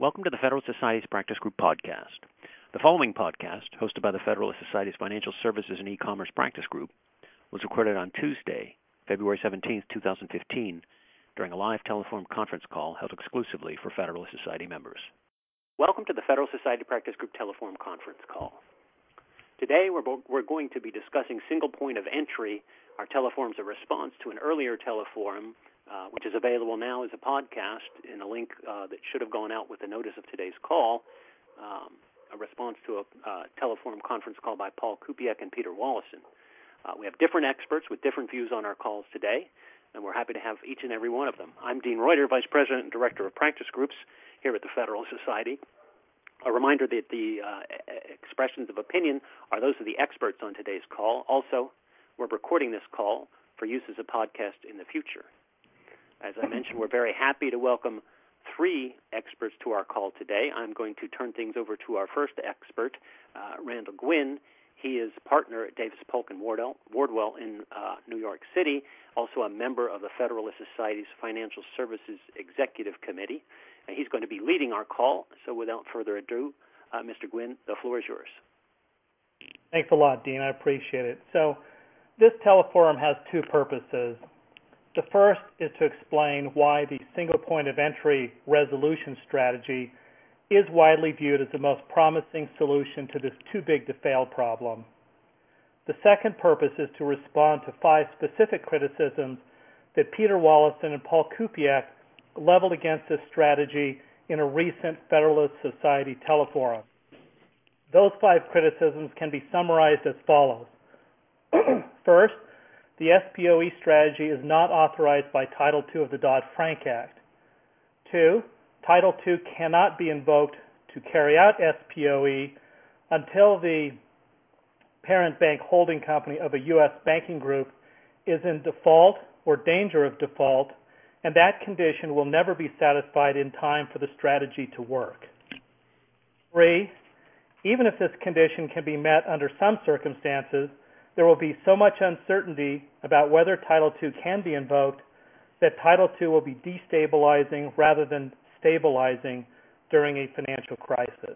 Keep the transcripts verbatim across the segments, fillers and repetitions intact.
Welcome to the Federalist Society's Practice Group podcast. The following podcast, hosted by the Federalist Society's Financial Services and E-Commerce Practice Group, was recorded on Tuesday, February seventeenth, two thousand fifteen, during a live telephone conference call held exclusively for Federalist Society members. Welcome to the Federalist Society Practice Group telephone conference call. Today, we're, we're going to be discussing single point of entry, our teleforms of response to an earlier teleforum, uh, which is available now as a podcast in a link uh, that should have gone out with the notice of today's call, um, a response to a uh, teleforum conference call by Paul Kupiec and Peter Wallison. Uh, we have different experts with different views on our calls today, and we're happy to have each and every one of them. I'm Dean Reuter, Vice President and Director of Practice Groups here at the Federalist Society. A reminder that the uh, expressions of opinion are those of the experts on today's call. Also, we're recording this call for use as a podcast in the future. As I mentioned, we're very happy to welcome three experts to our call today. I'm going to turn things over to our first expert, uh, Randall Gwynn. He is partner at Davis Polk and Wardwell, Wardwell in uh, New York City, also a member of the Federalist Society's Financial Services Executive Committee. And he's going to be leading our call. So without further ado, uh, Mister Gwynn, the floor is yours. Thanks a lot, Dean. I appreciate it. So this teleforum has two purposes. The first is to explain why the single point of entry resolution strategy is widely viewed as the most promising solution to this too big to fail problem. The second purpose is to respond to five specific criticisms that Peter Wallison and Paul Kupiec leveled against this strategy in a recent Federalist Society teleforum. Those five criticisms can be summarized as follows. First, the S P O E strategy is not authorized by Title two of the Dodd-Frank Act. Two, Title two cannot be invoked to carry out S P O E until the parent bank holding company of a U S banking group is in default or danger of default, and that condition will never be satisfied in time for the strategy to work. Three, even if this condition can be met under some circumstances, there will be so much uncertainty about whether Title two can be invoked that Title two will be destabilizing rather than stabilizing during a financial crisis.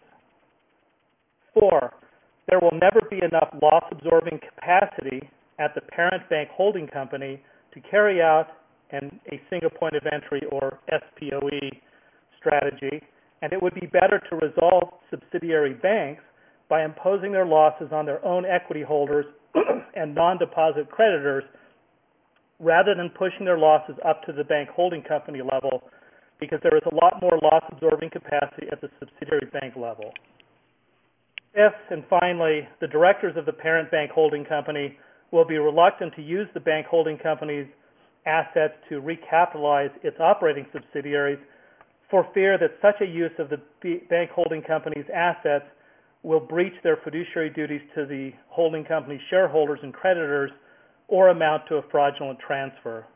Four, there will never be enough loss-absorbing capacity at the parent bank holding company to carry out an, a single point of entry or S P O E strategy, and it would be better to resolve subsidiary banks by imposing their losses on their own equity holders and non-deposit creditors rather than pushing their losses up to the bank holding company level, because there is a lot more loss-absorbing capacity at the subsidiary bank level. Fifth, and finally, the directors of the parent bank holding company will be reluctant to use the bank holding company's assets to recapitalize its operating subsidiaries for fear that such a use of the bank holding company's assets will breach their fiduciary duties to the holding company's shareholders and creditors or amount to a fraudulent transfer.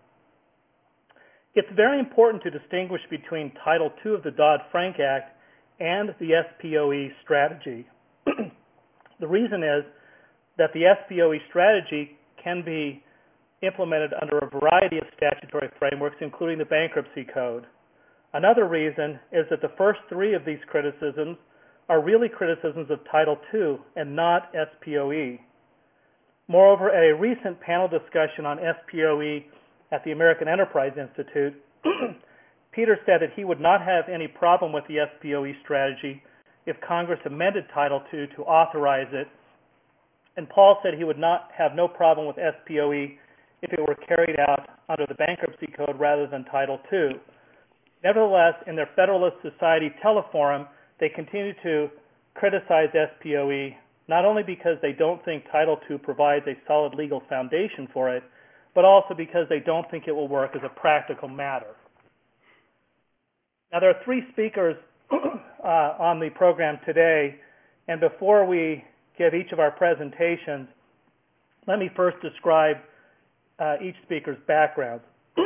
It's very important to distinguish between Title two of the Dodd-Frank Act and the S P O E strategy. The reason is that the S P O E strategy can be implemented under a variety of statutory frameworks, including the Bankruptcy Code. Another reason is that the first three of these criticisms are really criticisms of Title two and not S P O E. Moreover, at a recent panel discussion on S P O E at the American Enterprise Institute, Peter said that he would not have any problem with the S P O E strategy if Congress amended Title two to authorize it, and Paul said he would not have no problem with S P O E if it were carried out under the Bankruptcy Code rather than Title two. Nevertheless, in their Federalist Society teleforum, they continue to criticize S P O E, not only because they don't think Title two provides a solid legal foundation for it, but also because they don't think it will work as a practical matter. Now, there are three speakers uh, on the program today, and before we give each of our presentations, let me first describe uh, each speaker's background.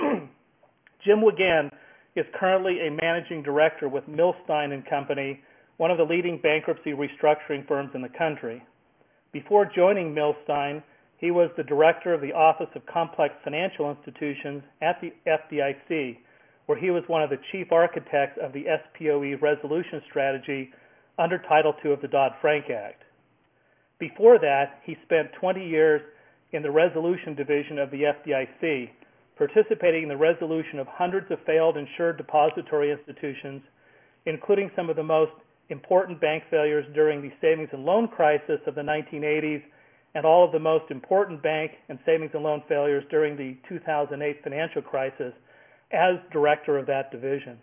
Jim Wiegand is currently a managing director with Milstein and Company, one of the leading bankruptcy restructuring firms in the country. Before joining Milstein, he was the director of the Office of Complex Financial Institutions at the F D I C, where he was one of the chief architects of the S P O E resolution strategy under Title two of the Dodd-Frank Act. Before that, he spent twenty years in the resolution division of the F D I C, participating in the resolution of hundreds of failed insured depository institutions, including some of the most important bank failures during the savings and loan crisis of the nineteen eighties and all of the most important bank and savings and loan failures during the two thousand eight financial crisis as director of that division.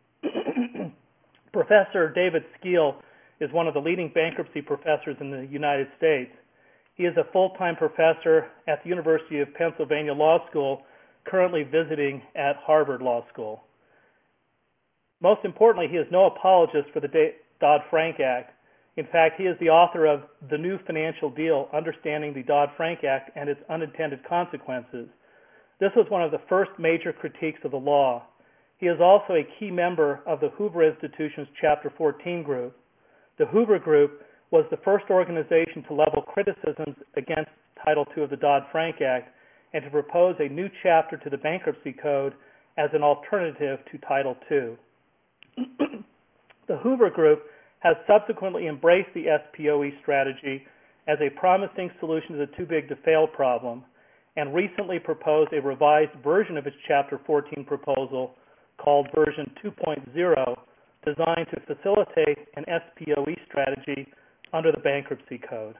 Professor David Skeel is one of the leading bankruptcy professors in the United States. He is a full-time professor at the University of Pennsylvania Law School, currently visiting at Harvard Law School. Most importantly, he is no apologist for the Dodd-Frank Act. In fact, he is the author of The New Financial Deal, Understanding the Dodd-Frank Act and Its Unintended Consequences. This was one of the first major critiques of the law. He is also a key member of the Hoover Institution's Chapter fourteen group. The Hoover Group was the first organization to level criticisms against Title two of the Dodd-Frank Act and to propose a new chapter to the Bankruptcy Code as an alternative to Title two. The Hoover Group has subsequently embraced the S P O E strategy as a promising solution to the too-big-to-fail problem and recently proposed a revised version of its Chapter fourteen proposal called version two point oh, designed to facilitate an S P O E strategy under the Bankruptcy Code.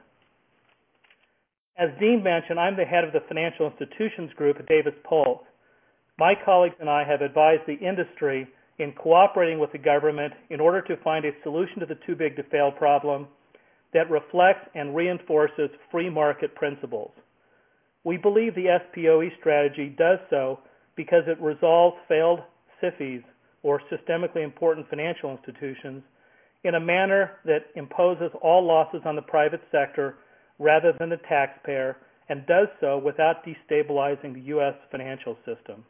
As Dean mentioned, I'm the head of the Financial Institutions Group at Davis Polk. My colleagues and I have advised the industry in cooperating with the government in order to find a solution to the too-big-to-fail problem that reflects and reinforces free market principles. We believe the S P O E strategy does so because it resolves failed S I F Is, or systemically important financial institutions, in a manner that imposes all losses on the private sector rather than the taxpayer, and does so without destabilizing the U S financial system.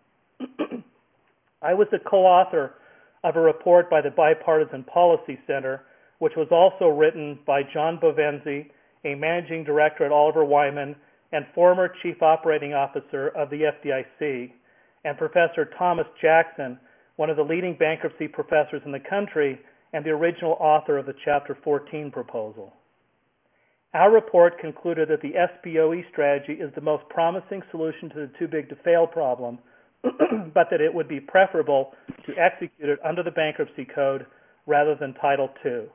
I was the co-author of a report by the Bipartisan Policy Center, which was also written by John Bovenzi, a managing director at Oliver Wyman and former chief operating officer of the F D I C, and Professor Thomas Jackson, one of the leading bankruptcy professors in the country and the original author of the Chapter fourteen proposal. Our report concluded that the S P O E strategy is the most promising solution to the too-big-to-fail problem, but that it would be preferable to execute it under the Bankruptcy Code rather than Title two.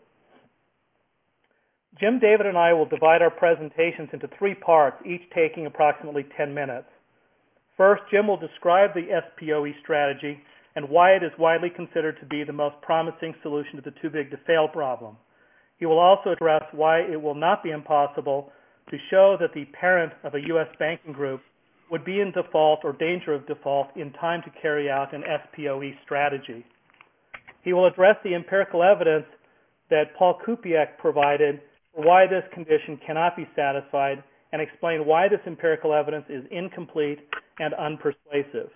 Jim, David, and I will divide our presentations into three parts, each taking approximately ten minutes. First, Jim will describe the S P O E strategy and why it is widely considered to be the most promising solution to the too-big-to-fail problem. He will also address why it will not be impossible to show that the parent of a U S banking group would be in default or danger of default in time to carry out an S P O E strategy. He will address the empirical evidence that Paul Kupiec provided for why this condition cannot be satisfied and explain why this empirical evidence is incomplete and unpersuasive.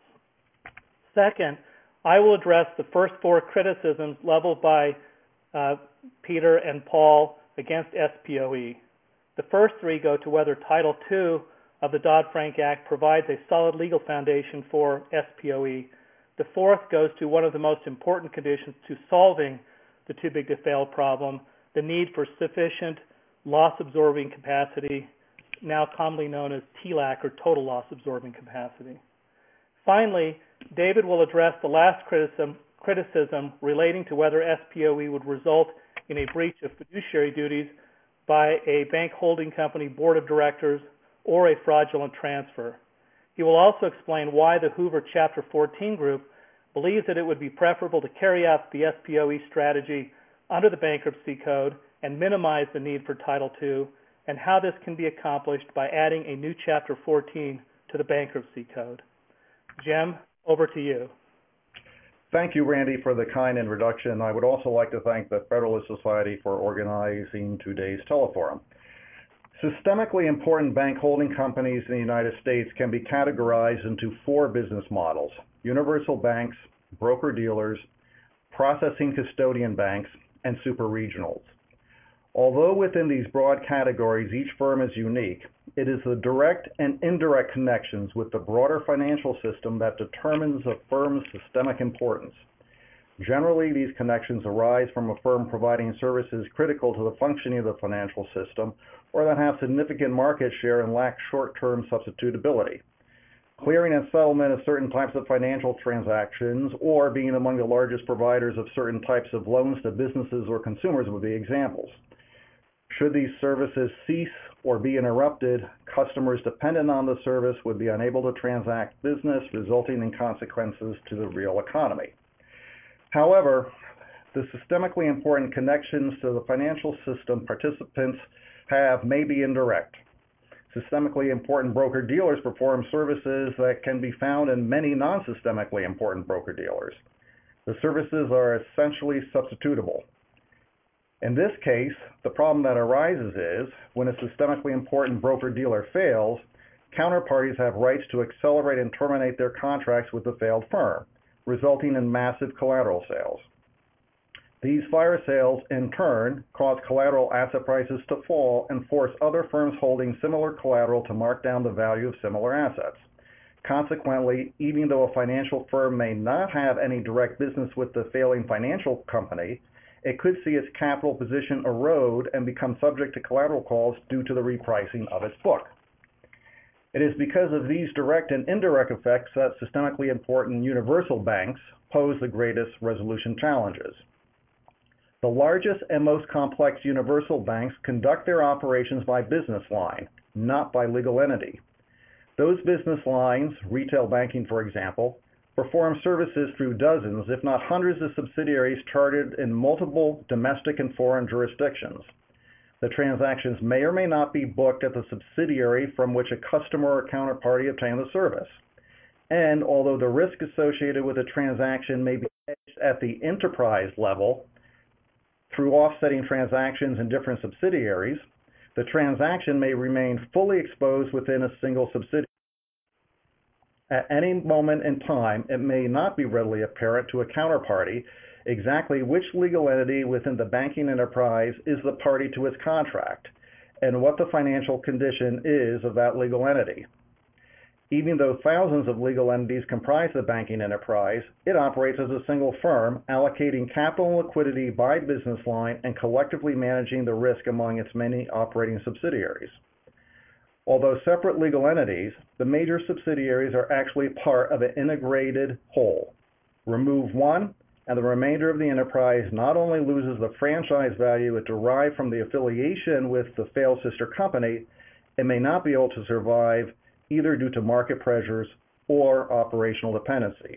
Second, I will address the first four criticisms leveled by uh, Peter and Paul against S P O E. The first three go to whether Title two of the Dodd-Frank Act provides a solid legal foundation for S P O E. The fourth goes to one of the most important conditions to solving the too-big-to-fail problem, the need for sufficient loss-absorbing capacity, now commonly known as T LAC, or total loss-absorbing capacity. Finally, David will address the last criticism, criticism relating to whether S P O E would result in a breach of fiduciary duties by a bank holding company board of directors or a fraudulent transfer. He will also explain why the Hoover Chapter fourteen group believes that it would be preferable to carry out the S P O E strategy under the Bankruptcy Code and minimize the need for Title two, and how this can be accomplished by adding a new Chapter fourteen to the Bankruptcy Code. Jim, over to you. Thank you, Randy, for the kind introduction. I would also like to thank the Federalist Society for organizing today's teleforum. Systemically important bank holding companies in the United States can be categorized into four business models: universal banks, broker-dealers, processing custodian banks, and super regionals. Although within these broad categories each firm is unique, it is the direct and indirect connections with the broader financial system that determines a firm's systemic importance. Generally, these connections arise from a firm providing services critical to the functioning of the financial system or that have significant market share and lack short-term substitutability. Clearing and settlement of certain types of financial transactions or being among the largest providers of certain types of loans to businesses or consumers would be examples. Should these services cease or be interrupted, customers dependent on the service would be unable to transact business, resulting in consequences to the real economy. However, the systemically important connections to the financial system participants have may be indirect. Systemically important broker-dealers perform services that can be found in many non-systemically important broker-dealers. The services are essentially substitutable. In this case, the problem that arises is, when a systemically important broker-dealer fails, counterparties have rights to accelerate and terminate their contracts with the failed firm, resulting in massive collateral sales. These fire sales, in turn, cause collateral asset prices to fall and force other firms holding similar collateral to mark down the value of similar assets. Consequently, even though a financial firm may not have any direct business with the failing financial company, it could see its capital position erode and become subject to collateral calls due to the repricing of its book. It is because of these direct and indirect effects that systemically important universal banks pose the greatest resolution challenges. The largest and most complex universal banks conduct their operations by business line, not by legal entity. Those business lines, retail banking for example, perform services through dozens, if not hundreds of subsidiaries chartered in multiple domestic and foreign jurisdictions. The transactions may or may not be booked at the subsidiary from which a customer or counterparty obtained the service. And although the risk associated with a transaction may be hedged at the enterprise level through offsetting transactions in different subsidiaries, the transaction may remain fully exposed within a single subsidiary. At any moment in time, it may not be readily apparent to a counterparty exactly which legal entity within the banking enterprise is the party to its contract, and what the financial condition is of that legal entity. Even though thousands of legal entities comprise the banking enterprise, it operates as a single firm, allocating capital and liquidity by business line and collectively managing the risk among its many operating subsidiaries. Although separate legal entities, the major subsidiaries are actually part of an integrated whole. Remove one, and the remainder of the enterprise not only loses the franchise value it derived from the affiliation with the failed sister company, it may not be able to survive either due to market pressures or operational dependencies.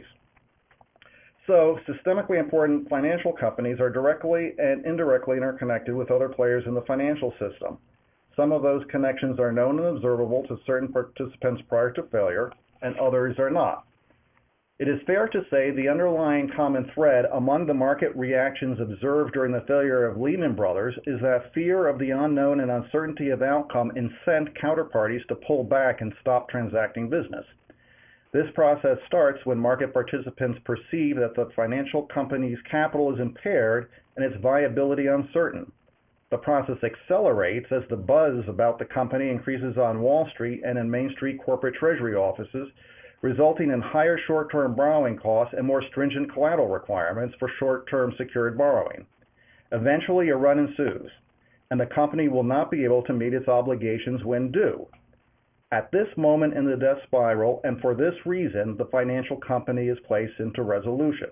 So, systemically important financial companies are directly and indirectly interconnected with other players in the financial system. Some of those connections are known and observable to certain participants prior to failure, and others are not. It is fair to say the underlying common thread among the market reactions observed during the failure of Lehman Brothers is that fear of the unknown and uncertainty of outcome incent counterparties to pull back and stop transacting business. This process starts when market participants perceive that the financial company's capital is impaired and its viability uncertain. The process accelerates as the buzz about the company increases on Wall Street and in Main Street corporate treasury offices, resulting in higher short-term borrowing costs and more stringent collateral requirements for short-term secured borrowing. Eventually, a run ensues, and the company will not be able to meet its obligations when due. At this moment in the death spiral, and for this reason, the financial company is placed into resolution.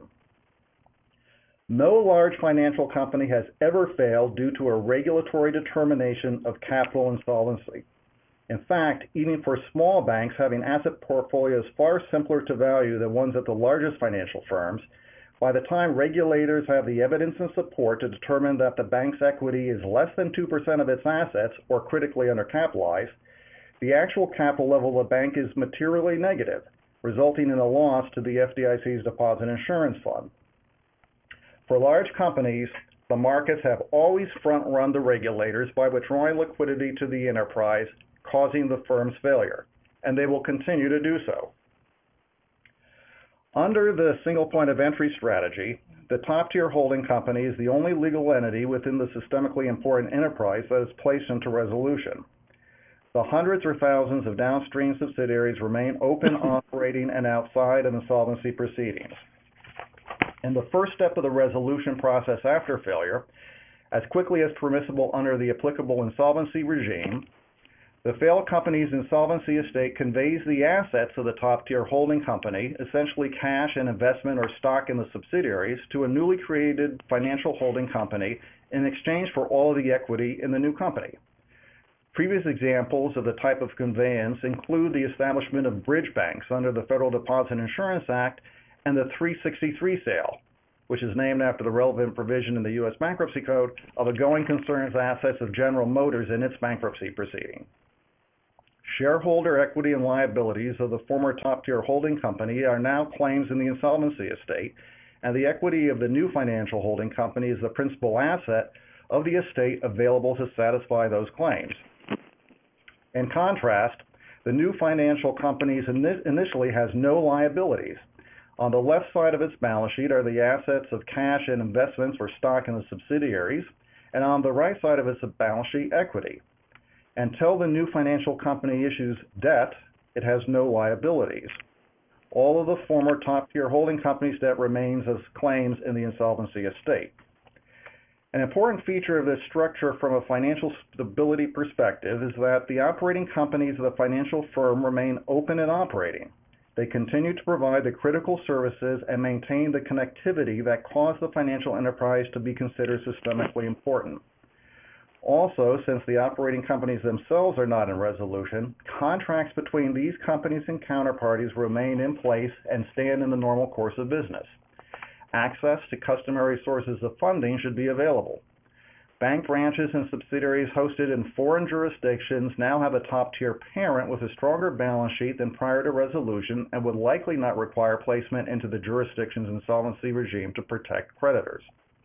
No large financial company has ever failed due to a regulatory determination of capital insolvency. In fact, even for small banks having asset portfolios far simpler to value than ones at the largest financial firms, by the time regulators have the evidence and support to determine that the bank's equity is less than two percent of its assets or critically undercapitalized, the actual capital level of the bank is materially negative, resulting in a loss to the F D I C's Deposit Insurance Fund. For large companies, the markets have always front-run the regulators by withdrawing liquidity to the enterprise, causing the firm's failure, and they will continue to do so. Under the single point of entry strategy, the top-tier holding company is the only legal entity within the systemically important enterprise that is placed into resolution. The hundreds or thousands of downstream subsidiaries remain open, operating, and outside of insolvency proceedings. In the first step of the resolution process after failure, as quickly as permissible under the applicable insolvency regime, the failed company's insolvency estate conveys the assets of the top-tier holding company, essentially cash and investment or stock in the subsidiaries, to a newly created financial holding company in exchange for all of the equity in the new company. Previous examples of the type of conveyance include the establishment of bridge banks under the Federal Deposit Insurance Act and the three sixty-three sale, which is named after the relevant provision in the U S Bankruptcy Code of a going concern's assets of General Motors in its bankruptcy proceeding. Shareholder equity and liabilities of the former top-tier holding company are now claims in the insolvency estate, and the equity of the new financial holding company is the principal asset of the estate available to satisfy those claims. In contrast, the new financial company initially has no liabilities. On the left side of its balance sheet are the assets of cash and investments or stock in the subsidiaries, and on the right side of its balance sheet, equity. Until the new financial company issues debt, it has no liabilities. All of the former top-tier holding company's debt remains as claims in the insolvency estate. An important feature of this structure from a financial stability perspective is that the operating companies of the financial firm remain open and operating. They continue to provide the critical services and maintain the connectivity that caused the financial enterprise to be considered systemically important. Also, since the operating companies themselves are not in resolution, contracts between these companies and counterparties remain in place and stand in the normal course of business. Access to customary sources of funding should be available. Bank branches and subsidiaries hosted in foreign jurisdictions now have a top-tier parent with a stronger balance sheet than prior to resolution and would likely not require placement into the jurisdiction's insolvency regime to protect creditors.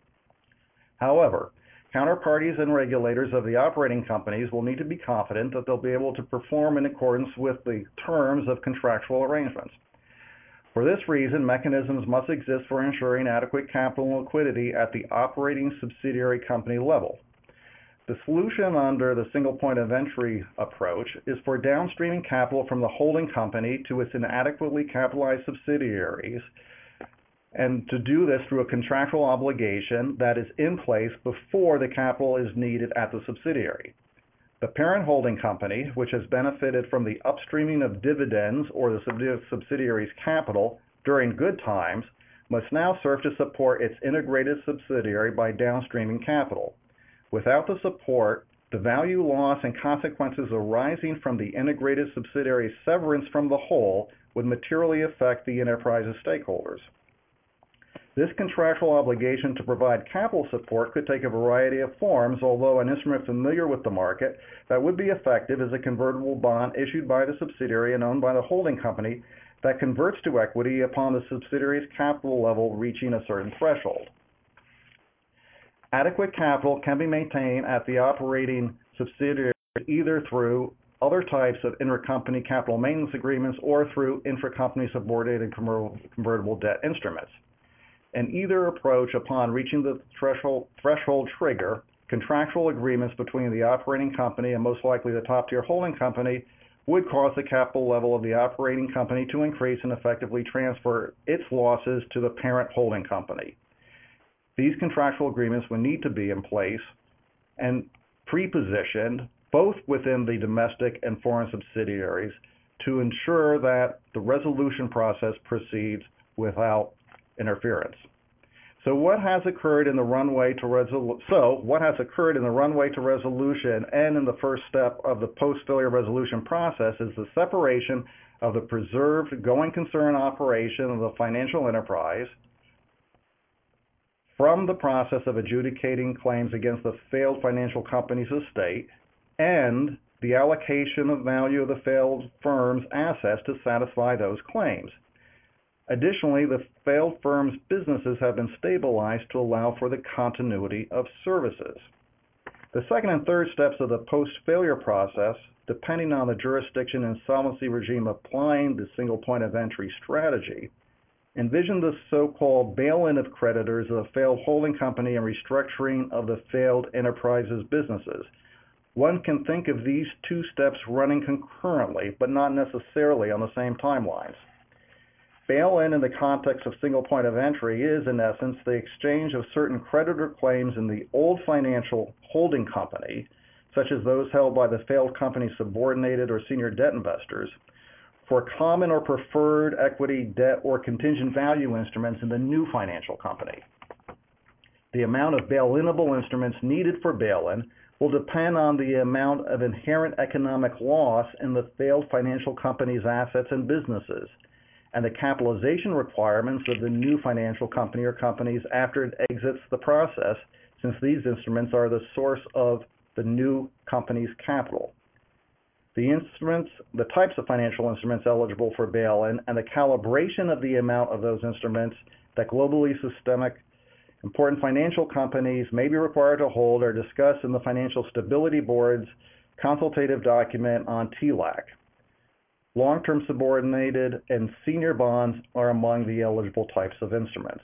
However, counterparties and regulators of the operating companies will need to be confident that they'll be able to perform in accordance with the terms of contractual arrangements. For this reason, mechanisms must exist for ensuring adequate capital and liquidity at the operating subsidiary company level. The solution under the single point of entry approach is for downstreaming capital from the holding company to its inadequately capitalized subsidiaries, and to do this through a contractual obligation that is in place before the capital is needed at the subsidiary. The parent holding company, which has benefited from the upstreaming of dividends or the subsidiary's capital during good times, must now serve to support its integrated subsidiary by downstreaming capital. Without the support, the value loss and consequences arising from the integrated subsidiary's severance from the whole would materially affect the enterprise's stakeholders. This contractual obligation to provide capital support could take a variety of forms, although an instrument familiar with the market that would be effective is a convertible bond issued by the subsidiary and owned by the holding company that converts to equity upon the subsidiary's capital level reaching a certain threshold. Adequate capital can be maintained at the operating subsidiary either through other types of intercompany capital maintenance agreements or through intracompany subordinated convertible debt instruments. In either approach, upon reaching the threshold, threshold trigger, contractual agreements between the operating company and most likely the top-tier holding company would cause the capital level of the operating company to increase and effectively transfer its losses to the parent holding company. These contractual agreements would need to be in place and pre-positioned both within the domestic and foreign subsidiaries to ensure that the resolution process proceeds without interference. So what has occurred in the runway to resolu- so what has occurred in the runway to resolution and in the first step of the post-failure resolution process is the separation of the preserved going concern operation of the financial enterprise from the process of adjudicating claims against the failed financial company's estate and the allocation of value of the failed firm's assets to satisfy those claims. Additionally, the failed firm's businesses have been stabilized to allow for the continuity of services. The second and third steps of the post-failure process, depending on the jurisdiction and insolvency regime applying the single point of entry strategy, Envision the so-called bail-in of creditors of a failed holding company and restructuring of the failed enterprise's businesses. One can think of these two steps running concurrently, but not necessarily on the same timelines. Bail-in in the context of single point of entry is, in essence, the exchange of certain creditor claims in the old financial holding company, such as those held by the failed company's subordinated or senior debt investors, for common or preferred equity, debt, or contingent value instruments in the new financial company. The amount of bail-inable instruments needed for bail-in will depend on the amount of inherent economic loss in the failed financial company's assets and businesses, and the capitalization requirements of the new financial company or companies after it exits the process, since these instruments are the source of the new company's capital. The instruments, the types of financial instruments eligible for bail-in, and the calibration of the amount of those instruments that globally systemic important financial companies may be required to hold are discussed in the Financial Stability Board's consultative document on T LAC. Long-term subordinated and senior bonds are among the eligible types of instruments.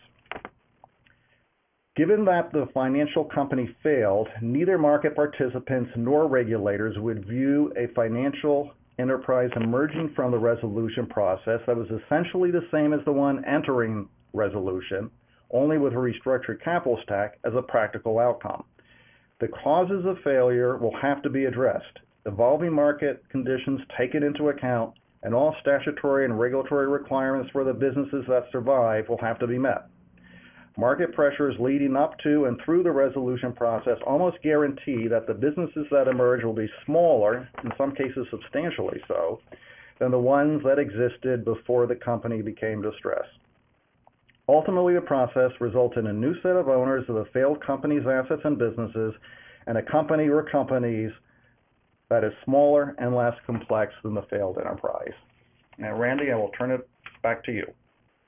Given that the financial company failed, neither market participants nor regulators would view a financial enterprise emerging from the resolution process that was essentially the same as the one entering resolution, only with a restructured capital stack, as a practical outcome. The causes of failure will have to be addressed, evolving market conditions taken into account, and all statutory and regulatory requirements for the businesses that survive will have to be met. Market pressures leading up to and through the resolution process almost guarantee that the businesses that emerge will be smaller, in some cases substantially so, than the ones that existed before the company became distressed. Ultimately, the process results in a new set of owners of the failed company's assets and businesses, and a company or companies that is smaller and less complex than the failed enterprise. Now, Randy, I will turn it back to you.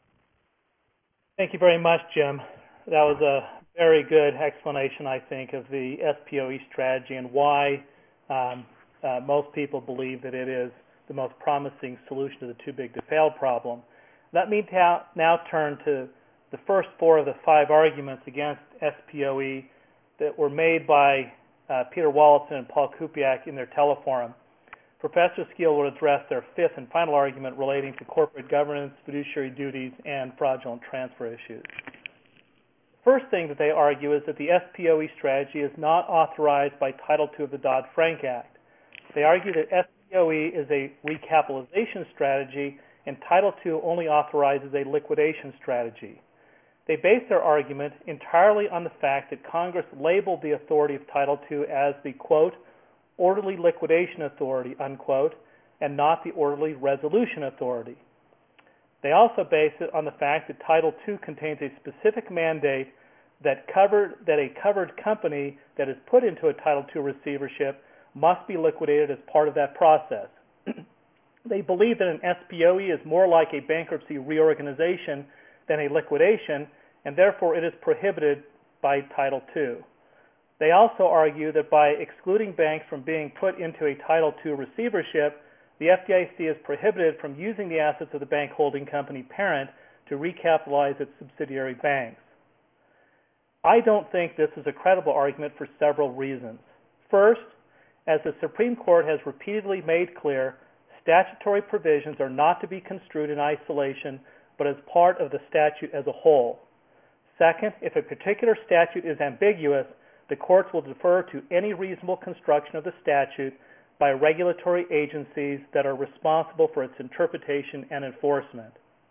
Thank you very much, Jim. That was a very good explanation, I think, of the S P O E strategy and why um, uh, most people believe that it is the most promising solution to the too big to fail problem. Let me ta- now turn to the first four of the five arguments against S P O E that were made by uh, Peter Wollesen and Paul Kupiak in their teleforum. Professor Skeel will address their fifth and final argument relating to corporate governance, fiduciary duties, and fraudulent transfer issues. First thing that they argue is that the S P O E strategy is not authorized by Title two of the Dodd-Frank Act. They argue that S P O E is a recapitalization strategy and Title two only authorizes a liquidation strategy. They base their argument entirely on the fact that Congress labeled the authority of Title two as the, quote, orderly liquidation authority, unquote, and not the orderly resolution authority. They also base it on the fact that Title two contains a specific mandate that covered that a covered company that is put into a Title two receivership must be liquidated as part of that process. They believe that an S P O E is more like a bankruptcy reorganization than a liquidation, and therefore it is prohibited by Title two. They also argue that by excluding banks from being put into a Title two receivership, the F D I C is prohibited from using the assets of the bank holding company parent to recapitalize its subsidiary banks. I don't think this is a credible argument for several reasons. First, as the Supreme Court has repeatedly made clear, statutory provisions are not to be construed in isolation, but as part of the statute as a whole. Second, if a particular statute is ambiguous, the courts will defer to any reasonable construction of the statute by regulatory agencies that are responsible for its interpretation and enforcement.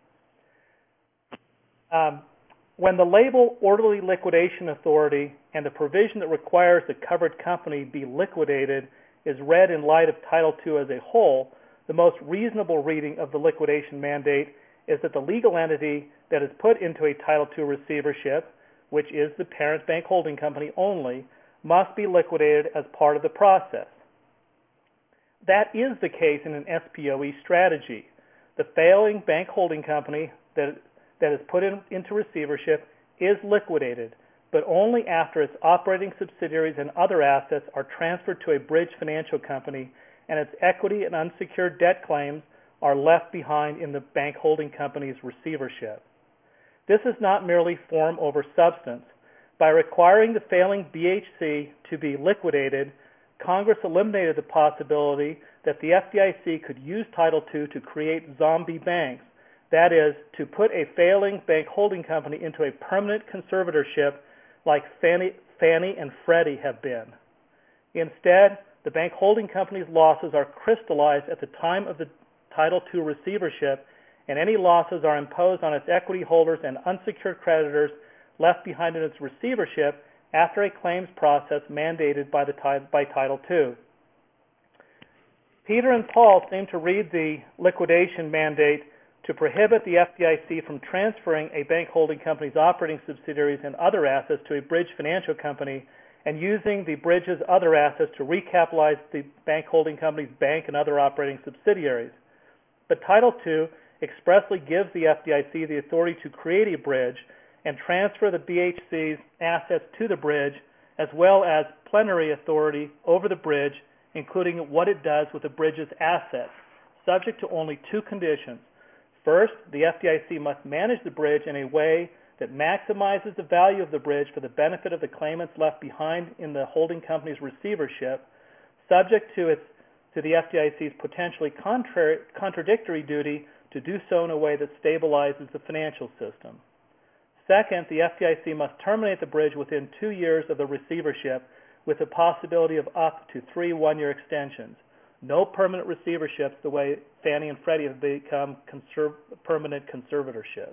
Um, when the label orderly liquidation authority and the provision that requires the covered company be liquidated is read in light of Title two as a whole, the most reasonable reading of the liquidation mandate is that the legal entity that is put into a Title two receivership, which is the parent bank holding company only, must be liquidated as part of the process. That is the case in an S P O E strategy. The failing bank holding company that, that is put in, into receivership is liquidated, but only after its operating subsidiaries and other assets are transferred to a bridge financial company and its equity and unsecured debt claims are left behind in the bank holding company's receivership. This is not merely form over substance. By requiring the failing B H C to be liquidated, Congress eliminated the possibility that the F D I C could use Title two to create zombie banks, that is, to put a failing bank holding company into a permanent conservatorship like Fannie, Fannie and Freddie have been. Instead, the bank holding company's losses are crystallized at the time of the Title two receivership, and any losses are imposed on its equity holders and unsecured creditors left behind in its receivership after a claims process mandated by, the, by Title two. Peter and Paul seem to read the liquidation mandate to prohibit the F D I C from transferring a bank holding company's operating subsidiaries and other assets to a bridge financial company and using the bridge's other assets to recapitalize the bank holding company's bank and other operating subsidiaries. But Title two expressly gives the F D I C the authority to create a bridge and transfer the B H C's assets to the bridge, as well as plenary authority over the bridge, including what it does with the bridge's assets, subject to only two conditions. First, the F D I C must manage the bridge in a way that maximizes the value of the bridge for the benefit of the claimants left behind in the holding company's receivership, subject to its to the F D I C's potentially contrary, contradictory duty to do so in a way that stabilizes the financial system. Second, the F D I C must terminate the bridge within two years of the receivership with the possibility of up to three one-year extensions. No permanent receiverships the way Fannie and Freddie have become conserv permanent conservatorships.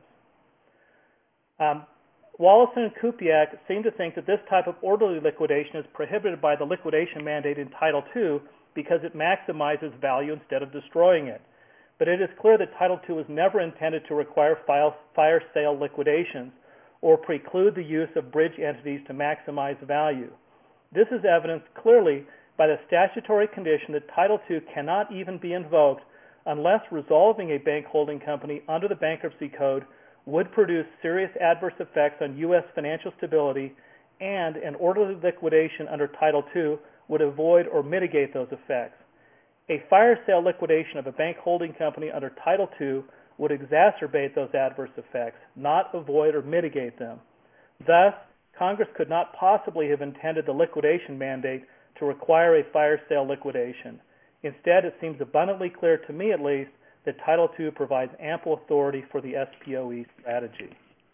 Um, Wallison and Kupiak seem to think that this type of orderly liquidation is prohibited by the liquidation mandate in Title two because it maximizes value instead of destroying it. But it is clear that Title two was never intended to require fire sale liquidations or preclude the use of bridge entities to maximize value. This is evidenced clearly by the statutory condition that Title two cannot even be invoked unless resolving a bank holding company under the Bankruptcy Code would produce serious adverse effects on U S financial stability, and an orderly liquidation under Title two would avoid or mitigate those effects. A fire sale liquidation of a bank holding company under Title two would exacerbate those adverse effects, not avoid or mitigate them. Thus, Congress could not possibly have intended the liquidation mandate to require a fire sale liquidation. Instead, it seems abundantly clear to me, at least, that Title two provides ample authority for the S P O E strategy.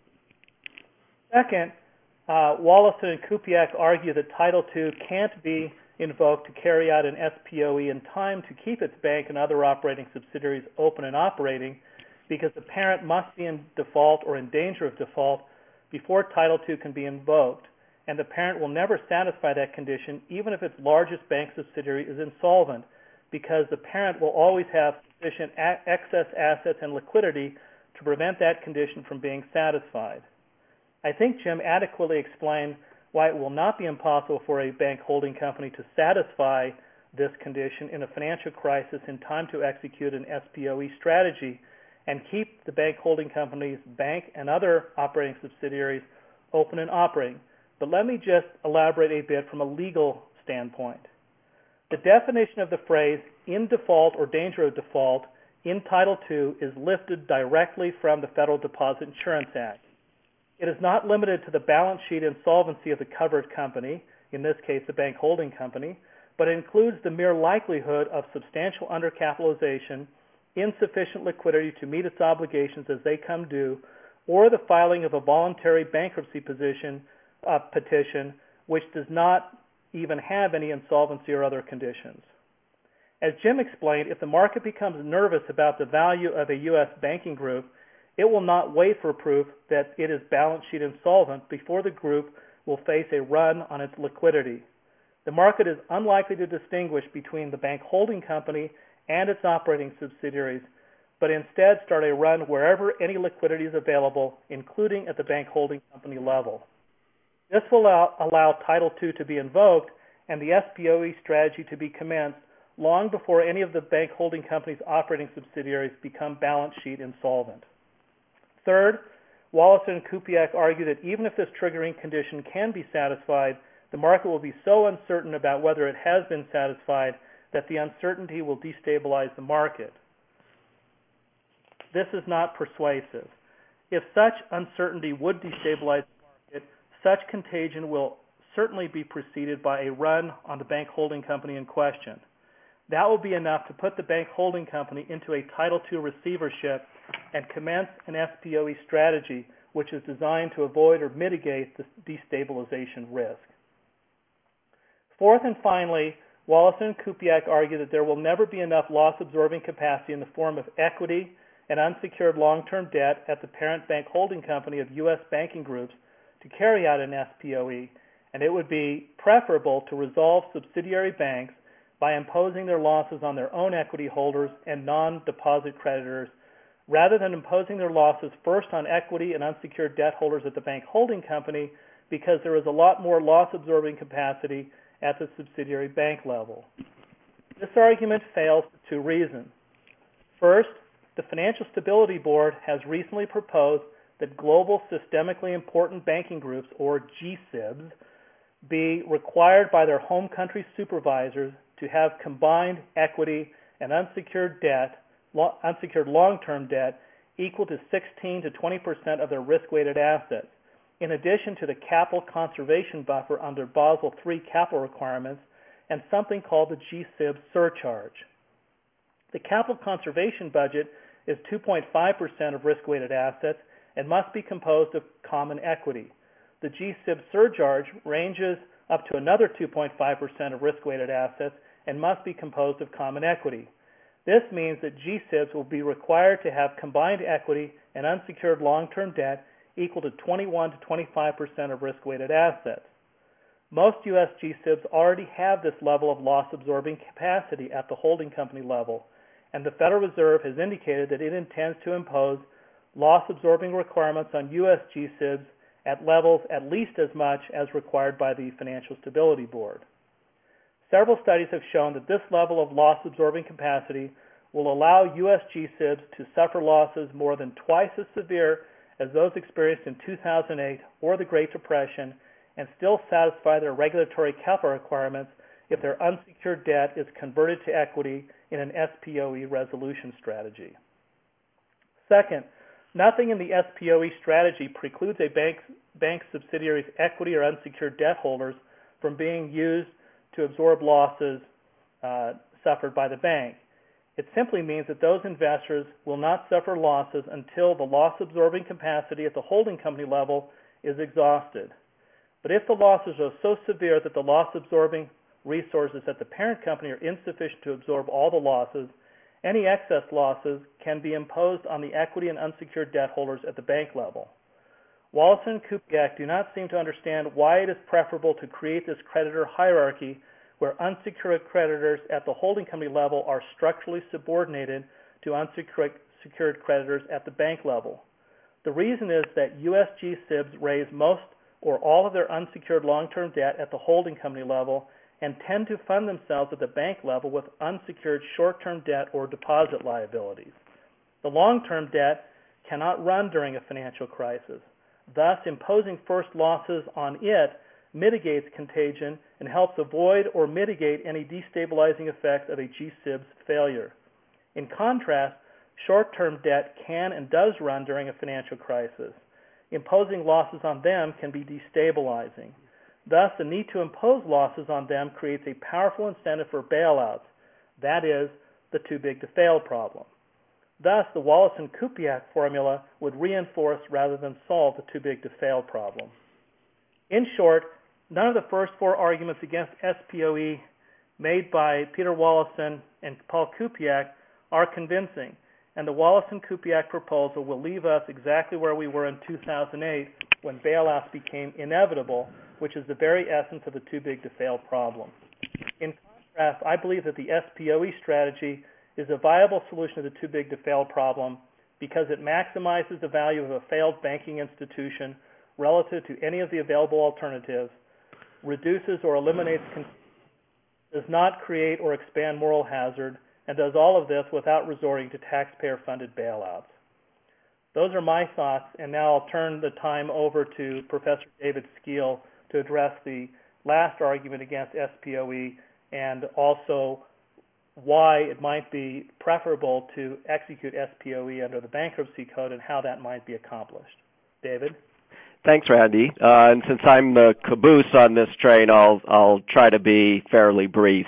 Second, uh, Wallison and Kupiak argue that Title two can't be invoked to carry out an S P O E in time to keep its bank and other operating subsidiaries open and operating because the parent must be in default or in danger of default before Title two can be invoked, and the parent will never satisfy that condition even if its largest bank subsidiary is insolvent, because the parent will always have sufficient excess assets and liquidity to prevent that condition from being satisfied. I think Jim adequately explained why it will not be impossible for a bank holding company to satisfy this condition in a financial crisis in time to execute an S P O E strategy and keep the bank holding company's bank and other operating subsidiaries open and operating. But let me just elaborate a bit from a legal standpoint. The definition of the phrase in default or danger of default in Title two is lifted directly from the Federal Deposit Insurance Act. It is not limited to the balance sheet insolvency of the covered company, in this case the bank holding company, but includes the mere likelihood of substantial undercapitalization, insufficient liquidity to meet its obligations as they come due, or the filing of a voluntary bankruptcy position, uh, petition which does not even have any insolvency or other conditions. As Jim explained, if the market becomes nervous about the value of a U S banking group, it will not wait for proof that it is balance sheet insolvent before the group will face a run on its liquidity. The market is unlikely to distinguish between the bank holding company and its operating subsidiaries, but instead start a run wherever any liquidity is available, including at the bank holding company level. This will allow, allow Title two to be invoked and the S P O E strategy to be commenced long before any of the bank holding company's operating subsidiaries become balance sheet insolvent. Third, Wallison and Kupiak argue that even if this triggering condition can be satisfied, the market will be so uncertain about whether it has been satisfied that the uncertainty will destabilize the market. This is not persuasive. If such uncertainty would destabilize the market, such contagion will certainly be preceded by a run on the bank holding company in question. That will be enough to put the bank holding company into a Title two receivership and commence an S P O E strategy which is designed to avoid or mitigate the destabilization risk. Fourth and finally, Wollaston and Kupiak argue that there will never be enough loss-absorbing capacity in the form of equity and unsecured long-term debt at the parent bank holding company of U S banking groups to carry out an S P O E, and it would be preferable to resolve subsidiary banks by imposing their losses on their own equity holders and non-deposit creditors, rather than imposing their losses first on equity and unsecured debt holders at the bank holding company, because there is a lot more loss-absorbing capacity at the subsidiary bank level. This argument fails for two reasons. First, the Financial Stability Board has recently proposed that global systemically important banking groups, or G SIBs, be required by their home country supervisors to have combined equity and unsecured debt, lo- unsecured long-term debt equal to sixteen to twenty percent of their risk-weighted assets, in addition to the capital conservation buffer under Basel three capital requirements and something called the G SIB surcharge. The capital conservation budget is two point five percent of risk-weighted assets and must be composed of common equity. The G SIB surcharge ranges up to another two point five percent of risk-weighted assets and must be composed of common equity. This means that G SIBs will be required to have combined equity and unsecured long-term debt equal to twenty-one to twenty-five percent of risk-weighted assets. Most U S G SIBs already have this level of loss-absorbing capacity at the holding company level, and the Federal Reserve has indicated that it intends to impose loss-absorbing requirements on U S G SIBs at levels at least as much as required by the Financial Stability Board. Several studies have shown that this level of loss-absorbing capacity will allow U S G SIBs to suffer losses more than twice as severe as those experienced in two thousand eight or the Great Depression and still satisfy their regulatory capital requirements if their unsecured debt is converted to equity in an S P O E resolution strategy. Second, nothing in the S P O E strategy precludes a bank's, bank subsidiary's equity or unsecured debt holders from being used to absorb losses uh, suffered by the bank. It simply means that those investors will not suffer losses until the loss-absorbing capacity at the holding company level is exhausted. But if the losses are so severe that the loss-absorbing resources at the parent company are insufficient to absorb all the losses, any excess losses can be imposed on the equity and unsecured debt holders at the bank level. Wollaston and Kupiak do not seem to understand why it is preferable to create this creditor hierarchy where unsecured creditors at the holding company level are structurally subordinated to unsecured creditors at the bank level. The reason is that U S G SIBs raise most or all of their unsecured long-term debt at the holding company level and tend to fund themselves at the bank level with unsecured short-term debt or deposit liabilities. The long-term debt cannot run during a financial crisis. Thus, imposing first losses on it mitigates contagion and helps avoid or mitigate any destabilizing effects of a G SIB's failure. In contrast, short-term debt can and does run during a financial crisis. Imposing losses on them can be destabilizing. Thus, the need to impose losses on them creates a powerful incentive for bailouts. That is, the too-big-to-fail problem. Thus, the Wollaston-Kupiak formula would reinforce rather than solve the too-big-to-fail problem. In short, none of the first four arguments against S P O E made by Peter Wollaston and Paul Kupiak are convincing, and the Wollaston-Kupiak proposal will leave us exactly where we were in two thousand eight when bailouts became inevitable, which is the very essence of the too-big-to-fail problem. In contrast, I believe that the S P O E strategy is a viable solution to the too-big-to-fail problem because it maximizes the value of a failed banking institution relative to any of the available alternatives, reduces or eliminates, con- does not create or expand moral hazard, and does all of this without resorting to taxpayer-funded bailouts. Those are my thoughts, and now I'll turn the time over to Professor David Skeel to address the last argument against S P O E and also why it might be preferable to execute S P O E under the Bankruptcy Code and how that might be accomplished. David? Thanks, Randy. Uh, and since I'm the caboose on this train, I'll I'll try to be fairly brief.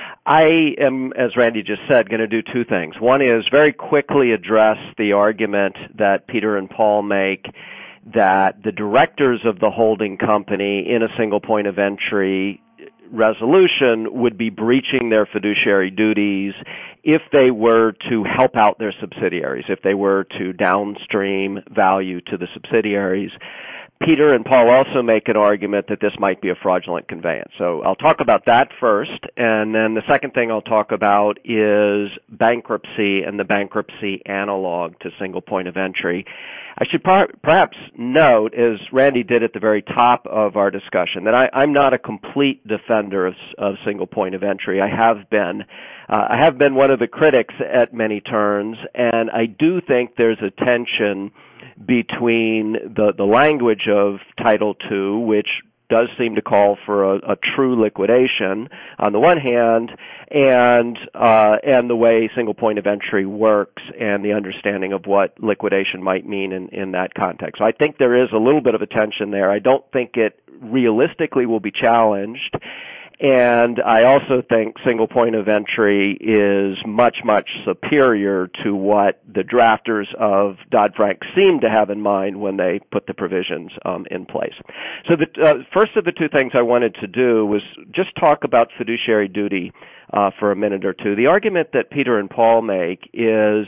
I am, as Randy just said, going to do two things. One is very quickly address the argument that Peter and Paul make that the directors of the holding company in a single point of entry resolution would be breaching their fiduciary duties if they were to help out their subsidiaries, if they were to downstream value to the subsidiaries. Peter and Paul also make an argument that this might be a fraudulent conveyance. So I'll talk about that first, and then the second thing I'll talk about is bankruptcy and the bankruptcy analog to single point of entry. I should par- perhaps note, as Randy did at the very top of our discussion, that I, I'm not a complete defender of, of single point of entry. I have been. Uh, I have been one of the critics at many turns, and I do think there's a tension between the, the language of Title two, which does seem to call for a, a true liquidation on the one hand, and uh, and the way single point of entry works and the understanding of what liquidation might mean in, in that context. So I think there is a little bit of a tension there. I don't think it realistically will be challenged. And I also think single point of entry is much, much superior to what the drafters of Dodd-Frank seemed to have in mind when they put the provisions um, in place. So the uh, first of the two things I wanted to do was just talk about fiduciary duty uh, for a minute or two. The argument that Peter and Paul make is,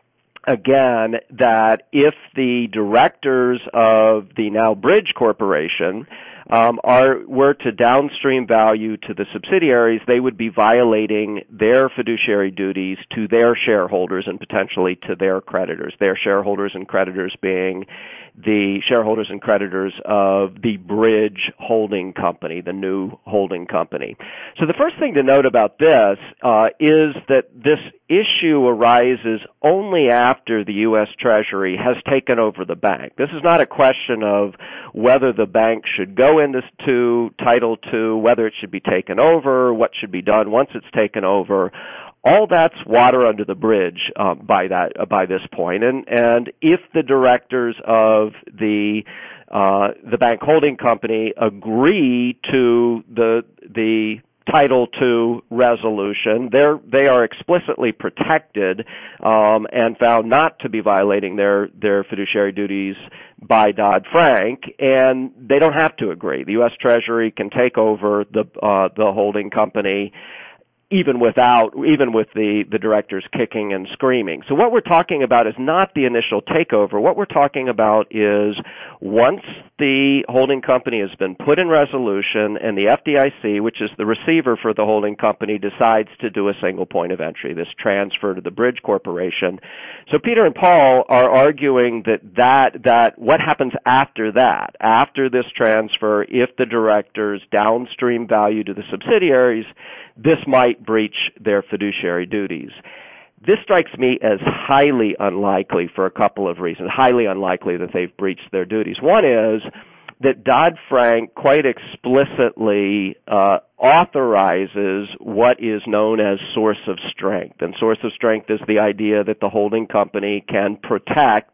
again, that if the directors of the now Bridge Corporation Um, are were to downstream value to the subsidiaries, they would be violating their fiduciary duties to their shareholders and potentially to their creditors, their shareholders and creditors being the shareholders and creditors of the Bridge holding company, the new holding company. So the first thing to note about this uh, is that this issue arises only after the U S Treasury has taken over the bank. This is not a question of whether the bank should go into Title two, whether it should be taken over, what should be done once it's taken over. All that's water under the bridge um, by that uh, by this point. And and if the directors of the uh, the bank holding company agree to the the Title two resolution, they're they are explicitly protected um, and found not to be violating their their fiduciary duties by Dodd-Frank, and they don't have to agree. The U S Treasury can take over the uh, the holding company even without, even with the, the directors kicking and screaming. So what we're talking about is not the initial takeover. What we're talking about is once the holding company has been put in resolution and the F D I C, which is the receiver for the holding company, decides to do a single point of entry, this transfer to the Bridge Corporation. So Peter and Paul are arguing that that, that what happens after that, after this transfer, if the directors downstream value to the subsidiaries, this might breach their fiduciary duties. This strikes me as highly unlikely for a couple of reasons, highly unlikely that they've breached their duties. One is that Dodd-Frank quite explicitly uh, authorizes what is known as source of strength. And source of strength is the idea that the holding company can protect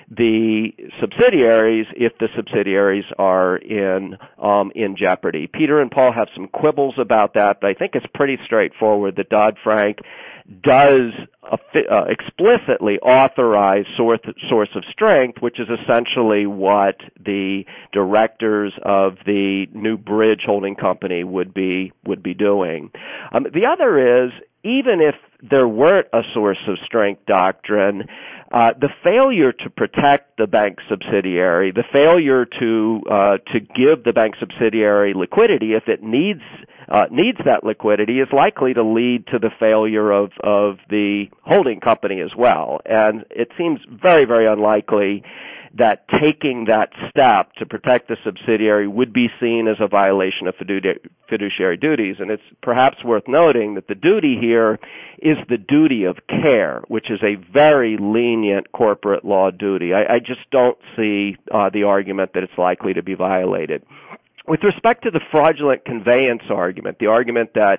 the subsidiaries if the subsidiaries are in um, in jeopardy. Peter and Paul have some quibbles about that, but I think it's pretty straightforward that Dodd-Frank does uh, uh, explicitly authorize source, source of strength, which is essentially what the directors of the new Bridge holding company would be would be doing. Um, the other is, even if there weren't a source of strength doctrine, uh, the failure to protect the bank subsidiary, the failure to uh, to give the bank subsidiary liquidity if it needs uh, needs that liquidity is likely to lead to the failure of of the holding company as well. And it seems very, very unlikely that taking that step to protect the subsidiary would be seen as a violation of fiduciary duties. And it's perhaps worth noting that the duty here is the duty of care, which is a very lenient corporate law duty. I, I just don't see uh, the argument that it's likely to be violated. With respect to the fraudulent conveyance argument, the argument that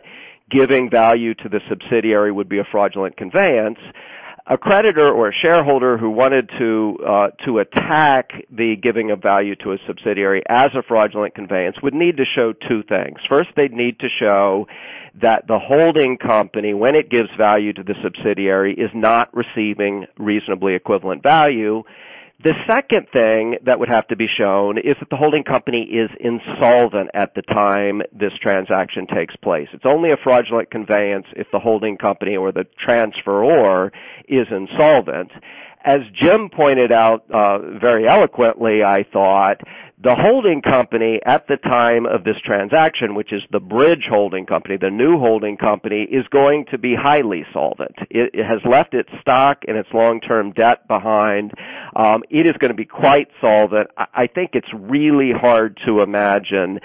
giving value to the subsidiary would be a fraudulent conveyance, a creditor or a shareholder who wanted to uh, to attack the giving of value to a subsidiary as a fraudulent conveyance would need to show two things. First, they'd need to show that the holding company, when it gives value to the subsidiary, is not receiving reasonably equivalent value. The second thing that would have to be shown is that the holding company is insolvent at the time this transaction takes place. It's only a fraudulent conveyance if the holding company or the transferor is insolvent. As Jim pointed out uh, very eloquently, I thought, the holding company at the time of this transaction, which is the bridge holding company, the new holding company, is going to be highly solvent. It, it has left its stock and its long-term debt behind. Um, it is going to be quite solvent. I, I think it's really hard to imagine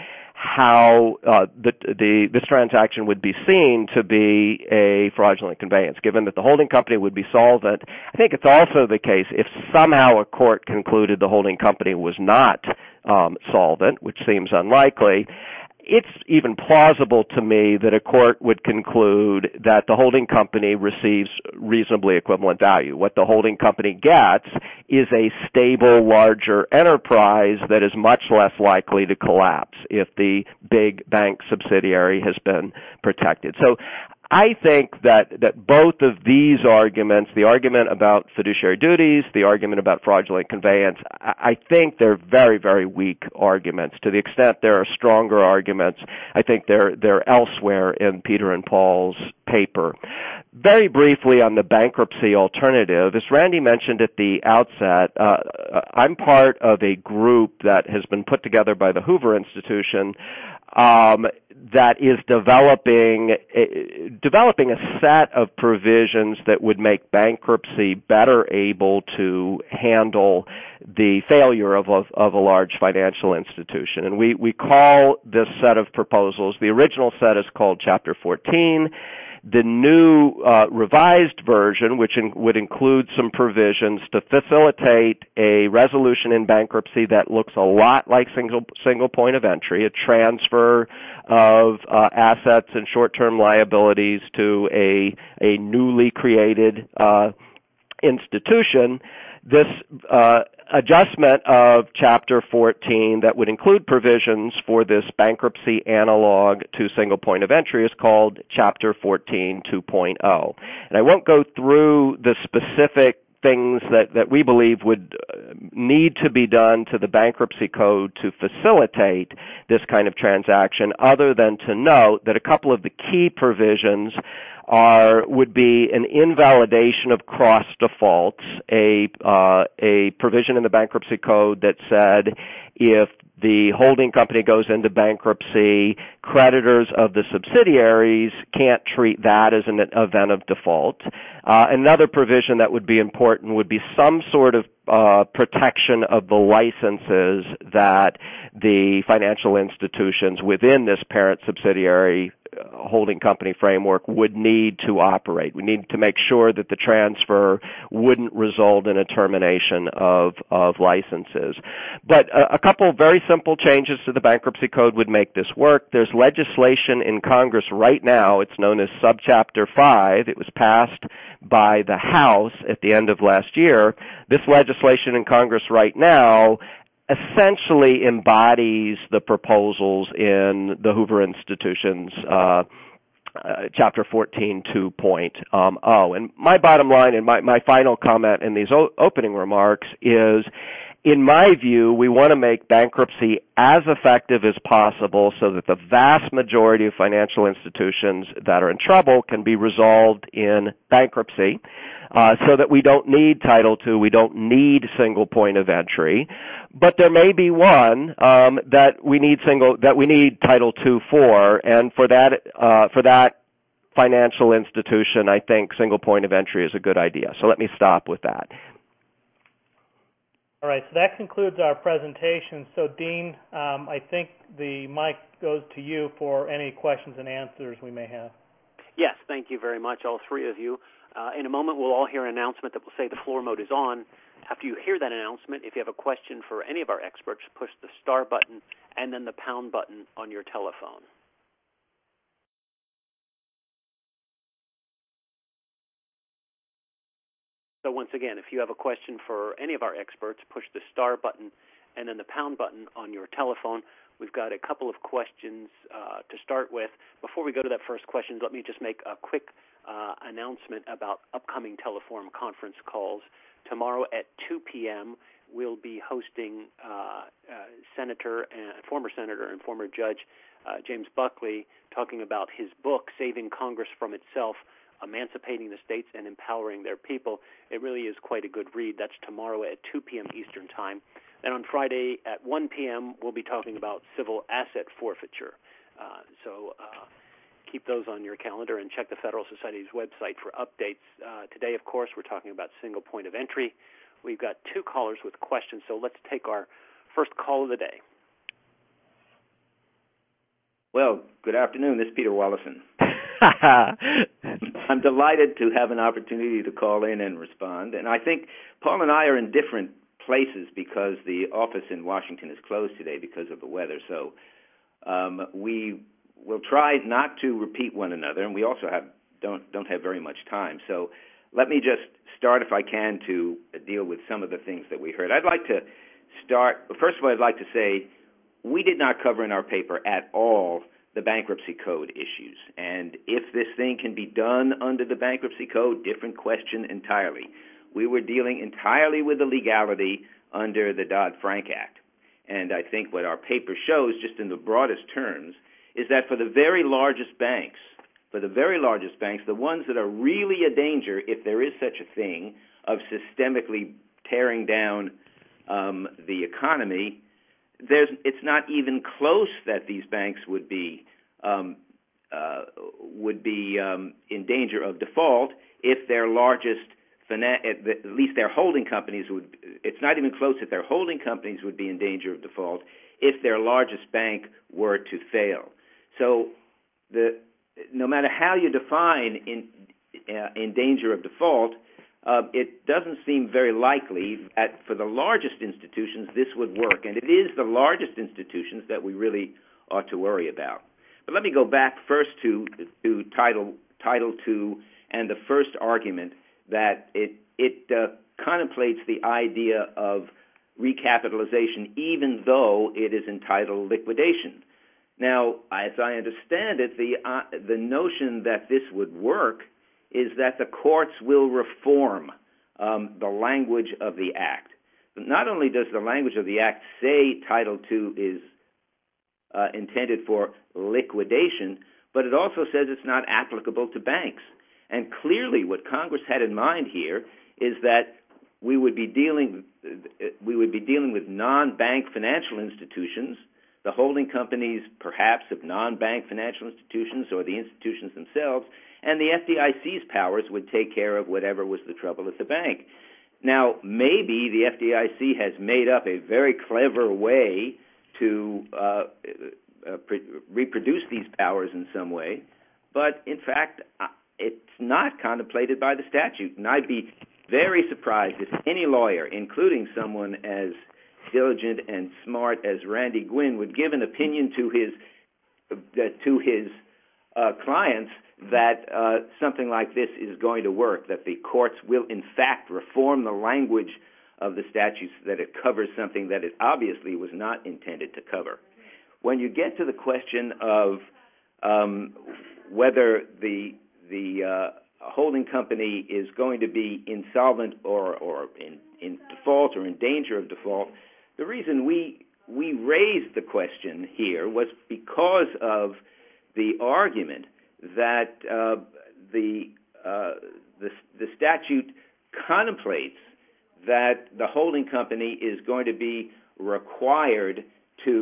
how uh, the, the this transaction would be seen to be a fraudulent conveyance, given that the holding company would be solvent. I think it's also the case if somehow a court concluded the holding company was not um, solvent, which seems unlikely, it's even plausible to me that a court would conclude that the holding company receives reasonably equivalent value. What the holding company gets is a stable, larger enterprise that is much less likely to collapse if the big bank subsidiary has been protected. So I think that, that both of these arguments, the argument about fiduciary duties, the argument about fraudulent conveyance, I think they're very, very weak arguments. To the extent there are stronger arguments, I think they're, they're elsewhere in Peter and Paul's paper. Very briefly on the bankruptcy alternative, as Randy mentioned at the outset, uh, I'm part of a group that has been put together by the Hoover Institution um, that is developing uh, developing a set of provisions that would make bankruptcy better able to handle the failure of a, of a large financial institution. And we, we call this set of proposals, the original set is called Chapter fourteen. The new uh, revised version, which in, would include some provisions to facilitate a resolution in bankruptcy that looks a lot like single single point of entry, a transfer of uh, assets and short-term liabilities to a a newly created uh, institution. This uh, adjustment of Chapter fourteen that would include provisions for this bankruptcy analog to single point of entry is called Chapter fourteen two point oh. And I won't go through the specific things that, that we believe would need to be done to the bankruptcy code to facilitate this kind of transaction, other than to note that a couple of the key provisions are would be an invalidation of cross defaults, a uh, a provision in the bankruptcy code that said if the holding company goes into bankruptcy, creditors of the subsidiaries can't treat that as an event of default. Uh, another provision that would be important would be some sort of uh, protection of the licenses that the financial institutions within this parent subsidiary holding company framework would need to operate. We need to make sure that the transfer wouldn't result in a termination of, of licenses. But a, a couple of very simple changes to the bankruptcy code would make this work. There's legislation in Congress right now. It's known as Subchapter five. It was passed by the House at the end of last year. This legislation in Congress right now essentially embodies the proposals in the Hoover Institution's uh, uh, Chapter fourteen two point oh. And my bottom line and my, my final comment in these o- opening remarks is, in my view, we want to make bankruptcy as effective as possible so that the vast majority of financial institutions that are in trouble can be resolved in bankruptcy. Uh, so that we don't need Title two, we don't need single point of entry, but there may be one um, that we need single that we need Title two for, and for that uh, for that financial institution, I think single point of entry is a good idea. So let me stop with that. All right, so that concludes our presentation. So, Dean, um, I think the mic goes to you for any questions and answers we may have. Yes, thank you very much, all three of you. Uh, in a moment, we'll all hear an announcement that will say the floor mode is on. After you hear that announcement, if you have a question for any of our experts, push the star button and then the pound button on your telephone. So once again, if you have a question for any of our experts, push the star button and then the pound button on your telephone. We've got a couple of questions uh, to start with. Before we go to that first question, let me just make a quick uh, announcement about upcoming Teleforum conference calls. Tomorrow at two p.m., we'll be hosting uh, uh, Senator and former Senator and former Judge uh, James Buckley talking about his book, Saving Congress from Itself, Emancipating the States and Empowering Their People. It really is quite a good read. That's tomorrow at two p.m. Eastern Time. Then on Friday at one p.m., we'll be talking about civil asset forfeiture. Uh, so uh, keep those on your calendar and check the Federal Society's website for updates. Uh, today, of course, we're talking about single point of entry. We've got two callers with questions, so let's take our first call of the day. Well, good afternoon. This is Peter Wallison. I'm delighted to have an opportunity to call in and respond. And I think Paul and I are in different places because the office in Washington is closed today because of the weather. So um, we will try not to repeat one another, and we also have don't don't have very much time. So let me just start, if I can, to deal with some of the things that we heard. I'd like to start, first of all, I'd like to say we did not cover in our paper at all the bankruptcy code issues. And if this thing can be done under the bankruptcy code, different question entirely. We were dealing entirely with the legality under the Dodd-Frank Act. And I think what our paper shows, just in the broadest terms, is that for the very largest banks, for the very largest banks, the ones that are really a danger, if there is such a thing, of systemically tearing down um, the economy, there's, it's not even close that these banks would be um, uh, would be um, in danger of default if their largest, at least their holding companies would. It's not even close that their holding companies would be in danger of default if their largest bank were to fail. So, the no matter how you define in uh, in danger of default, Uh, it doesn't seem very likely that for the largest institutions this would work, and it is the largest institutions that we really ought to worry about. But let me go back first to to Title Title Two and the first argument that it it uh, contemplates the idea of recapitalization, even though it is entitled liquidation. Now, as I understand it, the uh, the notion that this would work is that the courts will reform um, the language of the Act. But not only does the language of the Act say Title Two is uh, intended for liquidation, but it also says it's not applicable to banks. And clearly what Congress had in mind here is that we would be dealing we would be dealing with non-bank financial institutions, the holding companies perhaps of non-bank financial institutions or the institutions themselves, and the F D I C's powers would take care of whatever was the trouble at the bank. Now, maybe the F D I C has made up a very clever way to uh, uh, pre- reproduce these powers in some way, but in fact, it's not contemplated by the statute. And I'd be very surprised if any lawyer, including someone as diligent and smart as Randy Gwynn, would give an opinion to his uh, to his uh, clients that uh, something like this is going to work, that the courts will in fact reform the language of the statutes, that it covers something that it obviously was not intended to cover. When you get to the question of um, whether the the uh, holding company is going to be insolvent or, or in, in default or in danger of default, the reason we we raised the question here was because of the argument that uh, the, uh, the the statute contemplates that the holding company is going to be required to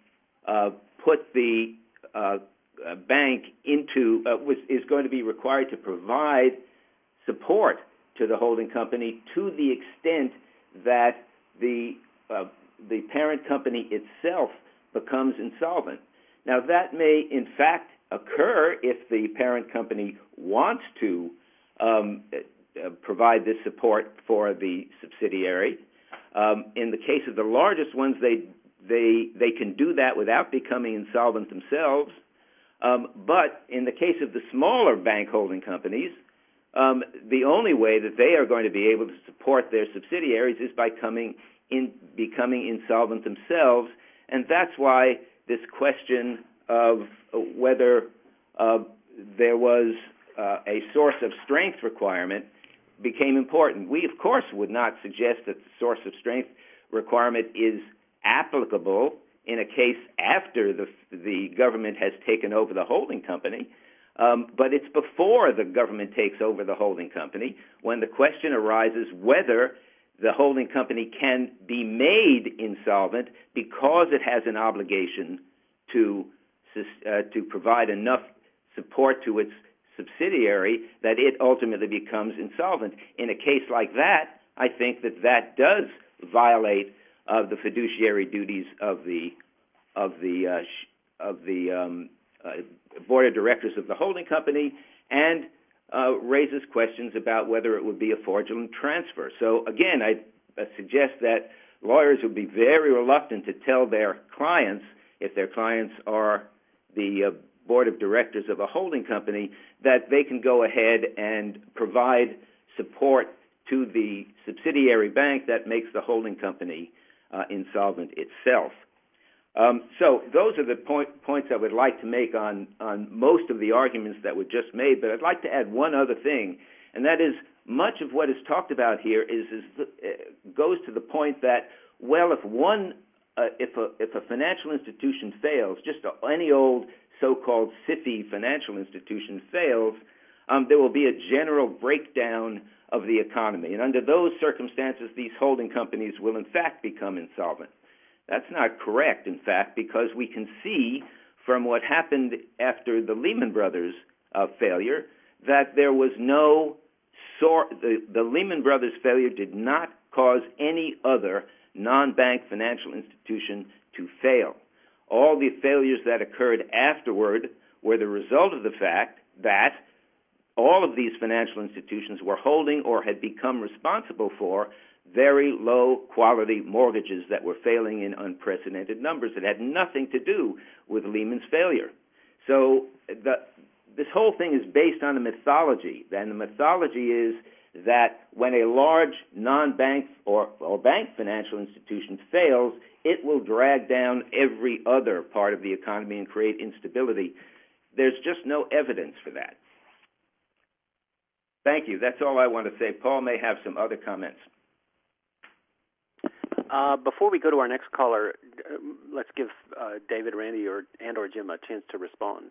uh, put the uh, bank into uh, was, is going to be required to provide support to the holding company to the extent that the uh, the parent company itself becomes insolvent. Now, that may in fact occur if the parent company wants to um, uh, provide this support for the subsidiary. Um, in the case of the largest ones, they they they can do that without becoming insolvent themselves. Um, but in the case of the smaller bank holding companies, um, the only way that they are going to be able to support their subsidiaries is by coming in, becoming insolvent themselves, and that's why this question of whether uh, there was uh, a source of strength requirement became important. We, of course, would not suggest that the source of strength requirement is applicable in a case after the, the government has taken over the holding company, um, but it's before the government takes over the holding company when the question arises whether the holding company can be made insolvent because it has an obligation to uh, to provide enough support to its subsidiary that it ultimately becomes insolvent. In a case like that, I think that that does violate uh, the fiduciary duties of the of the uh, sh- of the um, uh, board of directors of the holding company, and uh, raises questions about whether it would be a fraudulent transfer. So again, I uh, suggest that lawyers would be very reluctant to tell their clients, if their clients are the uh, board of directors of a holding company, that they can go ahead and provide support to the subsidiary bank that makes the holding company uh, insolvent itself. Um, so those are the point, points I would like to make on, on most of the arguments that were just made, but I'd like to add one other thing, and that is much of what is talked about here is, is uh, goes to the point that, well, if one, uh, if a if a financial institution fails, just a, any old so-called SIFI financial institution fails, um, there will be a general breakdown of the economy, and under those circumstances, these holding companies will in fact become insolvent. That's not correct, in fact, because we can see from what happened after the Lehman Brothers uh, failure that there was no sor- the, the Lehman Brothers failure did not cause any other non-bank financial institution to fail. All the failures that occurred afterward were the result of the fact that all of these financial institutions were holding or had become responsible for very low-quality mortgages that were failing in unprecedented numbers. It had nothing to do with Lehman's failure. So the, this whole thing is based on a mythology, and the mythology is that when a large non-bank or, or bank financial institution fails, it will drag down every other part of the economy and create instability. There's just no evidence for that. Thank you. That's all I want to say. Paul may have some other comments. Uh, before we go to our next caller, uh, let's give uh, David, Randy, or and or Jim a chance to respond.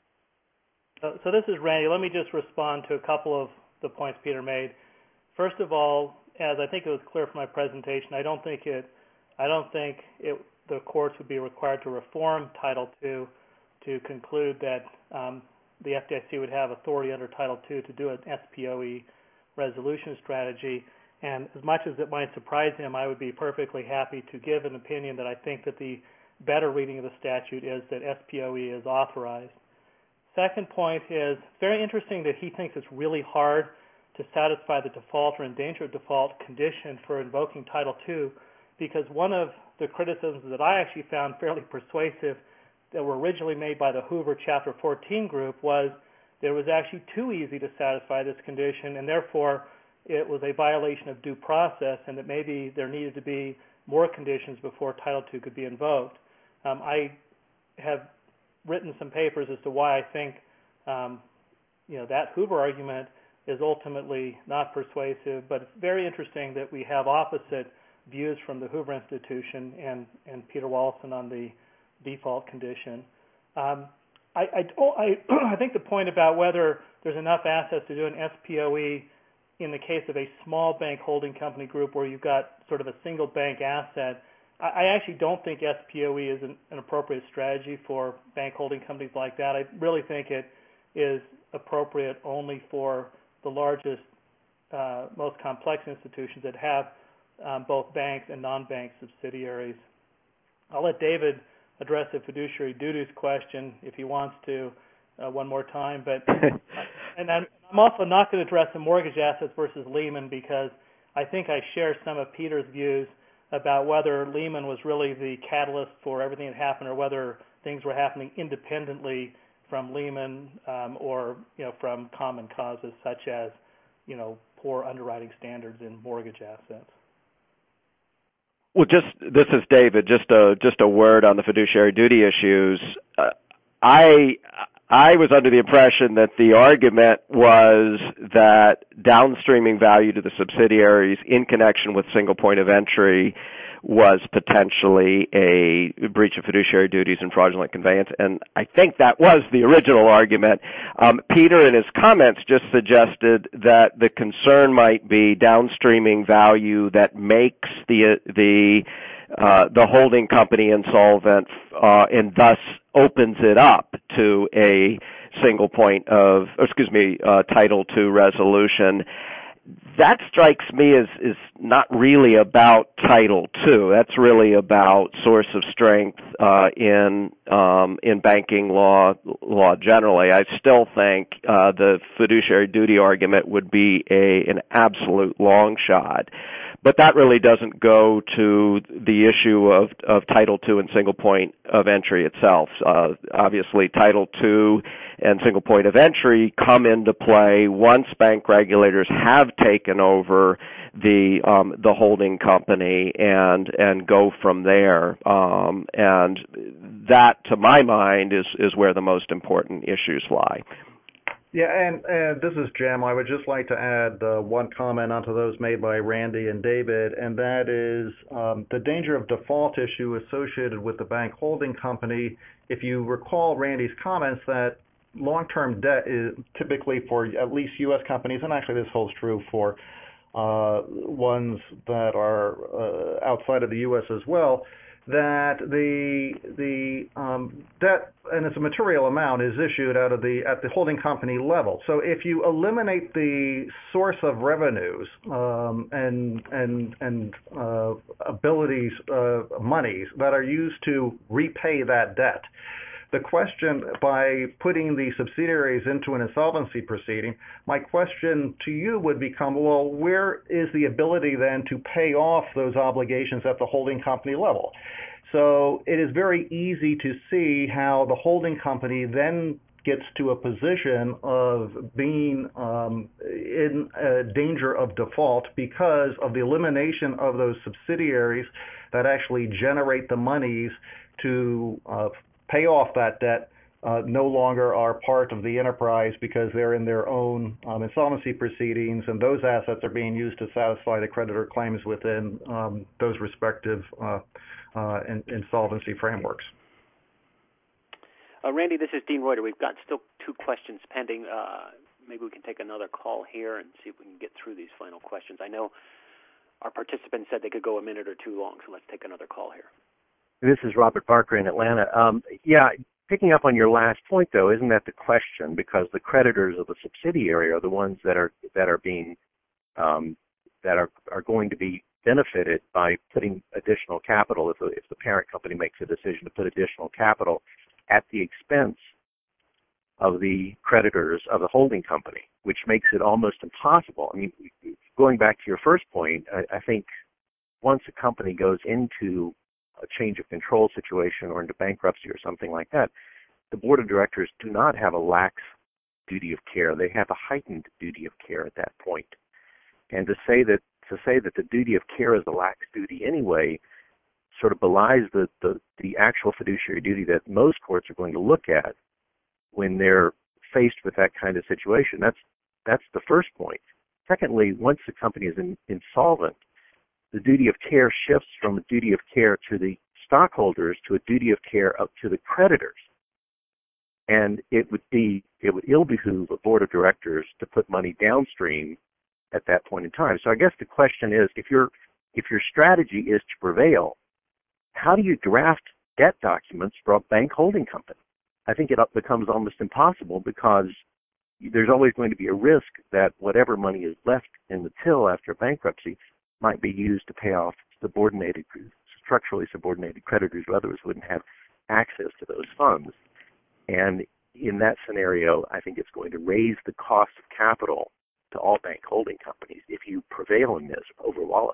Uh, so this is Randy. Let me just respond to a couple of the points Peter made. First of all, as I think it was clear from my presentation, I don't think it, I don't think it, the courts would be required to reform Title two to conclude that um, the F D I C would have authority under Title two to do an S P O E resolution strategy. And as much as it might surprise him, I would be perfectly happy to give an opinion that I think that the better reading of the statute is that S P O E is authorized. Second point is very interesting that he thinks it's really hard to satisfy the default or endangered default condition for invoking Title two, because one of the criticisms that I actually found fairly persuasive that were originally made by the Hoover Chapter fourteen group was that it was actually too easy to satisfy this condition, and therefore it was a violation of due process, and that maybe there needed to be more conditions before Title two could be invoked. Um, I have written some papers as to why I think um, you know, that Hoover argument is ultimately not persuasive, but it's very interesting that we have opposite views from the Hoover Institution and, and Peter Wallison on the default condition. Um, I, I, I, I think the point about whether there's enough assets to do an S P O E in the case of a small bank holding company group where you've got sort of a single bank asset, I, I actually don't think S P O E is an, an appropriate strategy for bank holding companies like that. I really think it is appropriate only for the largest, uh, most complex institutions that have um, both banks and non-bank subsidiaries. I'll let David address the fiduciary duties question if he wants to uh, one more time, but and I'm, I'm also not going to address the mortgage assets versus Lehman, because I think I share some of Peter's views about whether Lehman was really the catalyst for everything that happened, or whether things were happening independently from Lehman um, or you know from common causes such as you know, poor underwriting standards in mortgage assets. Well, just this is David. Just a just a word on the fiduciary duty issues. Uh, I I was under the impression that the argument was that downstreaming value to the subsidiaries in connection with single point of entry was potentially a breach of fiduciary duties and fraudulent conveyance, and I think that was the original argument. Um, Peter, in his comments, just suggested that the concern might be downstreaming value that makes the the uh, the holding company insolvent, uh, and thus opens it up to a single point of, excuse me, uh, Title two resolution. That strikes me as is not really about Title two. That's really about source of strength uh, in um, in banking law law generally. I still think uh, the fiduciary duty argument would be a an absolute long shot. But that really doesn't go to the issue of, of Title two and single point of entry itself. Uh, obviously, Title two and single point of entry come into play once bank regulators have taken over the um, the holding company and and go from there. Um, and that, to my mind, is is where the most important issues lie. Yeah, and, and this is Jim. I would just like to add uh, one comment onto those made by Randy and David, and that is um, the danger of default issue associated with the bank holding company. If you recall Randy's comments that long-term debt is typically for at least U S companies, and actually this holds true for uh, ones that are uh, outside of the U S as well, that the the um, debt, and it's a material amount, is issued out of the at the holding company level. So if you eliminate the source of revenues um, and and and uh, abilities, uh, monies that are used to repay that debt, the question, by putting the subsidiaries into an insolvency proceeding, my question to you would become, well, where is the ability then to pay off those obligations at the holding company level? So it is very easy to see how the holding company then gets to a position of being um, in uh, danger of default because of the elimination of those subsidiaries that actually generate the monies to uh, pay off that debt, uh, no longer are part of the enterprise because they're in their own um, insolvency proceedings, and those assets are being used to satisfy the creditor claims within um, those respective uh, uh, in, insolvency frameworks. Uh, Randy, this is Dean Reuter. We've got still two questions pending. Uh, maybe we can take another call here and see if we can get through these final questions. I know our participants said they could go a minute or two long, so let's take another call here. This is Robert Barker in Atlanta. Um, yeah, picking up on your last point, though, isn't that the question? Because the creditors of the subsidiary are the ones that are that are being um, that are are going to be benefited by putting additional capital if the, if the parent company makes a decision to put additional capital at the expense of the creditors of the holding company, which makes it almost impossible. I mean, going back to your first point, I, I think once a company goes into a change of control situation or into bankruptcy or something like that, the board of directors do not have a lax duty of care. They have a heightened duty of care at that point. And to say that to say that the duty of care is a lax duty anyway sort of belies the, the, the actual fiduciary duty that most courts are going to look at when they're faced with that kind of situation. That's that's the first point. Secondly, once the company is in, insolvent, the duty of care shifts from a duty of care to the stockholders to a duty of care up to the creditors. And it would be, it would ill behoove a board of directors to put money downstream at that point in time. So I guess the question is, if your if your strategy is to prevail, how do you draft debt documents for a bank holding company? I think it becomes almost impossible because there's always going to be a risk that whatever money is left in the till after bankruptcy might be used to pay off subordinated, structurally subordinated creditors who otherwise wouldn't have access to those funds. And in that scenario, I think it's going to raise the cost of capital to all bank holding companies if you prevail in this over Wallace.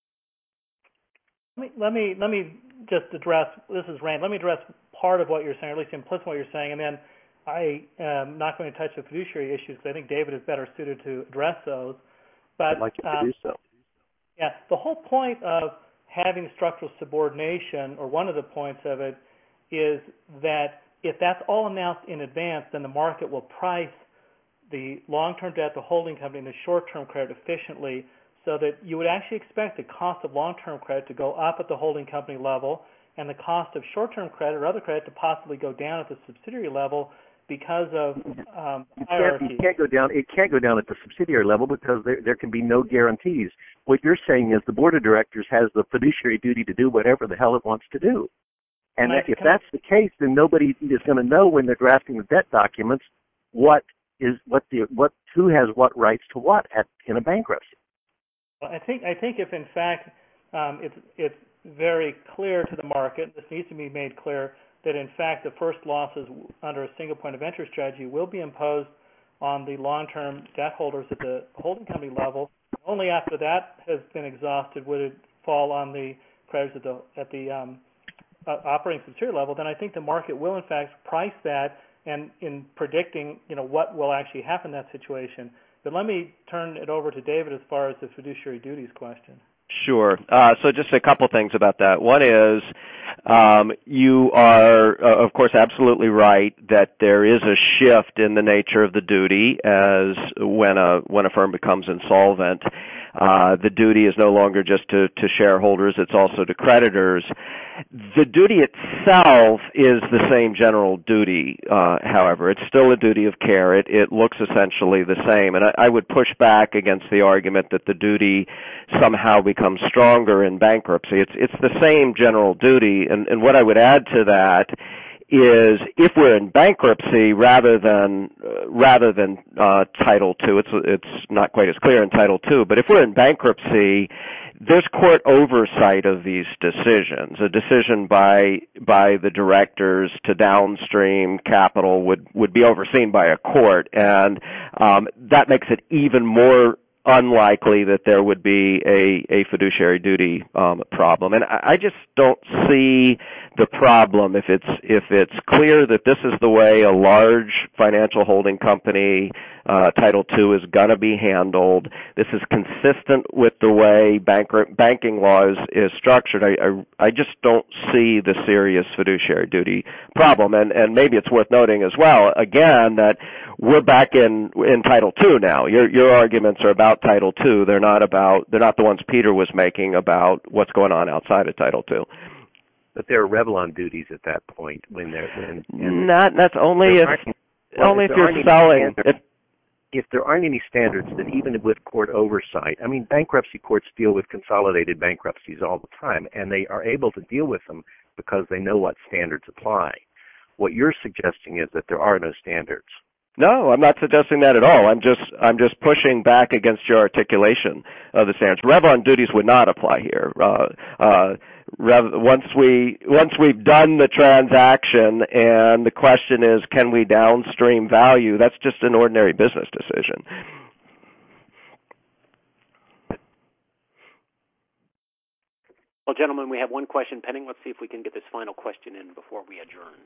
Let me, let me let me just address, this is Rand, let me address part of what you're saying, or at least implicit what you're saying, and then I am not going to touch the fiduciary issues because I think David is better suited to address those. But I'd like you to um, do so. Yeah, the whole point of having structural subordination, or one of the points of it, is that if that's all announced in advance, then the market will price the long-term debt, the holding company, and the short-term credit efficiently, so that you would actually expect the cost of long-term credit to go up at the holding company level and the cost of short-term credit or other credit to possibly go down at the subsidiary level because of um, hierarchy. You can't, you can't go down. It can't go down at the subsidiary level because there there can be no guarantees. What you're saying is the board of directors has the fiduciary duty to do whatever the hell it wants to do, and that, if that's the case, then nobody is going to know when they're drafting the debt documents what is what the what who has what rights to what at in a bankruptcy. Well, I think I think if in fact um, it's it's very clear to the market, this needs to be made clear, that in fact the first losses under a single point of entry strategy will be imposed on the long-term debt holders at the holding company level. Only after that has been exhausted would it fall on the creditors at the at the um, uh, operating subsidiary level. Then I think the market will in fact price that, and in predicting, you know, what will actually happen in that situation. But let me turn it over to David as far as the fiduciary duties question. Sure. Uh, so just a couple things about that. One is um, you are, uh, of course, absolutely right that there is a shift in the nature of the duty as when a when a firm becomes insolvent. Uh, the duty is no longer just to, to shareholders, it's also to creditors. The duty itself is the same general duty, uh, however. It's still a duty of care. It, it looks essentially the same. And I, I would push back against the argument that the duty somehow becomes stronger in bankruptcy. It's, it's the same general duty. And, and what I would add to that is if we're in bankruptcy rather than uh, rather than uh, Title two, it's it's not quite as clear in Title two, but if we're in bankruptcy, there's court oversight of these decisions. A decision by by the directors to downstream capital would would be overseen by a court, and um, that makes it even more unlikely that there would be a, a fiduciary duty um, problem. And I, I just don't see the problem if it's if it's clear that this is the way a large financial holding company uh, Title two is going to be handled. This is consistent with the way bank, banking law is, is structured. I, I I just don't see the serious fiduciary duty problem. And and maybe it's worth noting as well again that we're back in in Title two now. Your your arguments are about Title two. They're not about they're not the ones Peter was making about what's going on outside of Title two. But there are Revlon duties at that point when they're when, and not that's only if well, only if, if you're selling. If, if there aren't any standards, then even with court oversight, I mean, bankruptcy courts deal with consolidated bankruptcies all the time, and they are able to deal with them because they know what standards apply. What you're suggesting is that there are no standards. No, I'm not suggesting that at all. I'm just I'm just pushing back against your articulation of the standards. Revlon duties would not apply here. Uh, uh, Rev, once we once we've done the transaction, and the question is, can we downstream value? That's just an ordinary business decision. Well, gentlemen, we have one question pending. Let's see if we can get this final question in before we adjourn.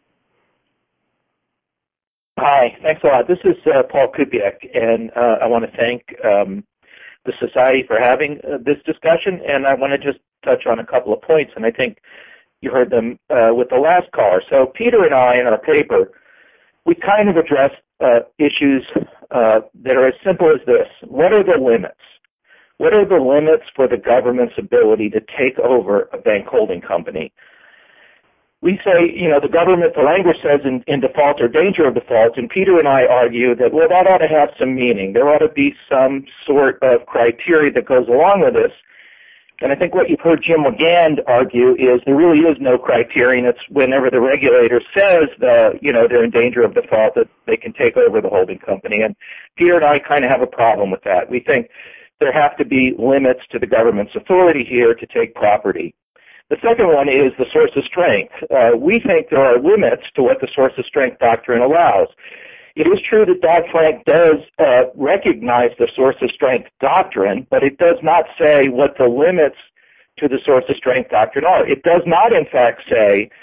Hi, thanks a lot. This is uh, Paul Kupiec, and uh, I want to thank um, the Society for having uh, this discussion, and I want to just touch on a couple of points, and I think you heard them uh, with the last caller. So Peter and I, in our paper, we kind of addressed uh, issues uh, that are as simple as this. What are the limits? What are the limits for the government's ability to take over a bank holding company? We say, you know, the government, the language says in, in default or danger of default, and Peter and I argue that, well, that ought to have some meaning. There ought to be some sort of criteria that goes along with this. And I think what you've heard Jim Wigand argue is there really is no criterion. It's whenever the regulator says, that, you know, they're in danger of default, that they can take over the holding company. And Peter and I kind of have a problem with that. We think there have to be limits to the government's authority here to take property. The second one is the source of strength. Uh, we think there are limits to what the source of strength doctrine allows. It is true that Dodd-Frank does uh, recognize the source of strength doctrine, but it does not say what the limits to the source of strength doctrine are. It does not, in fact, say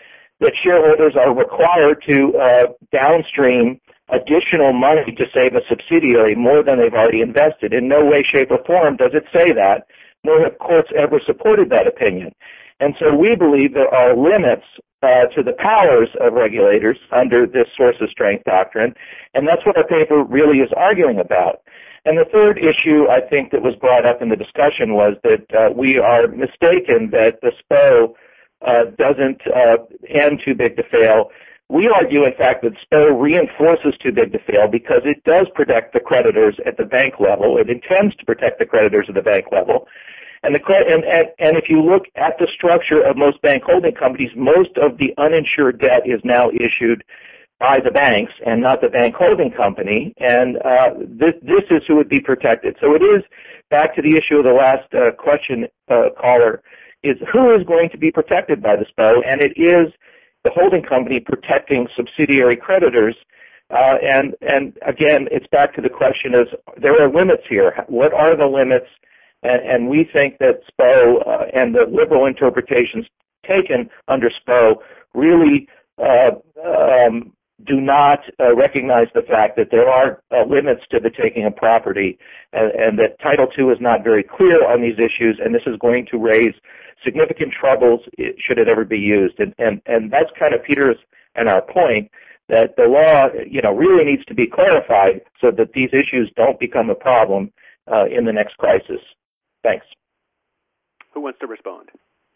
that shareholders are required to uh, downstream additional money to save a subsidiary more than they've already invested. In no way, shape, or form does it say that, nor have courts ever supported that opinion. And so we believe there are limits uh, to the powers of regulators under this source of strength doctrine, and that's what our paper really is arguing about. And the third issue I think that was brought up in the discussion was that uh, we are mistaken that the S P O uh, doesn't uh, end too big to fail. We argue, in fact, that S P O reinforces too big to fail because it does protect the creditors at the bank level. It intends to protect the creditors at the bank level. And, the, and, and, and if you look at the structure of most bank holding companies, most of the uninsured debt is now issued by the banks and not the bank holding company, and uh, this, this is who would be protected. So it is, back to the issue of the last uh, question, uh, caller, is who is going to be protected by the S P O, and it is the holding company protecting subsidiary creditors. Uh, and, and again, it's back to the question is, there are limits here. What are the limits? And, and we think that S P O uh, and the liberal interpretations taken under S P O really uh, um, do not uh, recognize the fact that there are uh, limits to the taking of property, and, and that Title two is not very clear on these issues, and this is going to raise significant troubles should it ever be used. And, and, and that's kind of Peter's and our point, that the law, you know, really needs to be clarified so that these issues don't become a problem uh, in the next crisis. Thanks. Who wants to respond?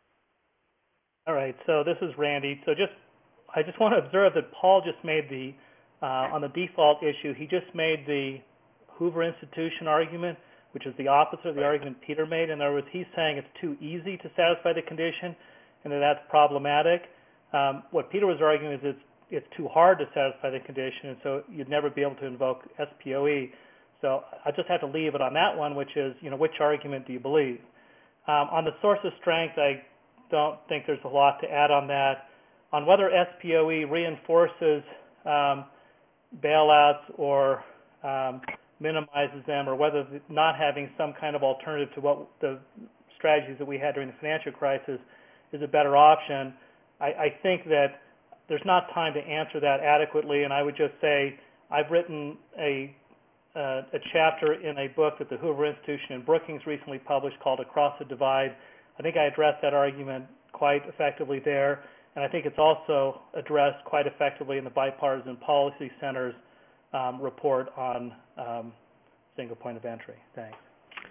All right, so this is Randy. So just I just want to observe that Paul just made the, uh, on the default issue, he just made the Hoover Institution argument, which is the opposite of the argument Peter made. In other words, he's saying it's too easy to satisfy the condition and that that's problematic. Um, what Peter was arguing is it's, it's too hard to satisfy the condition, and so you'd never be able to invoke S P O E. So I just have to leave it on that one, which is, you know, which argument do you believe? Um, on the source of strength, I don't think there's a lot to add on that. On whether S P O E reinforces um, bailouts or um, minimizes them, or whether not having some kind of alternative to what the strategies that we had during the financial crisis is a better option, I, I think that there's not time to answer that adequately, and I would just say I've written a, uh, a chapter in a book that the Hoover Institution and Brookings recently published called Across the Divide. I think I addressed that argument quite effectively there, and I think it's also addressed quite effectively in the Bipartisan Policy Center's um, report on um, single point of entry. Thanks.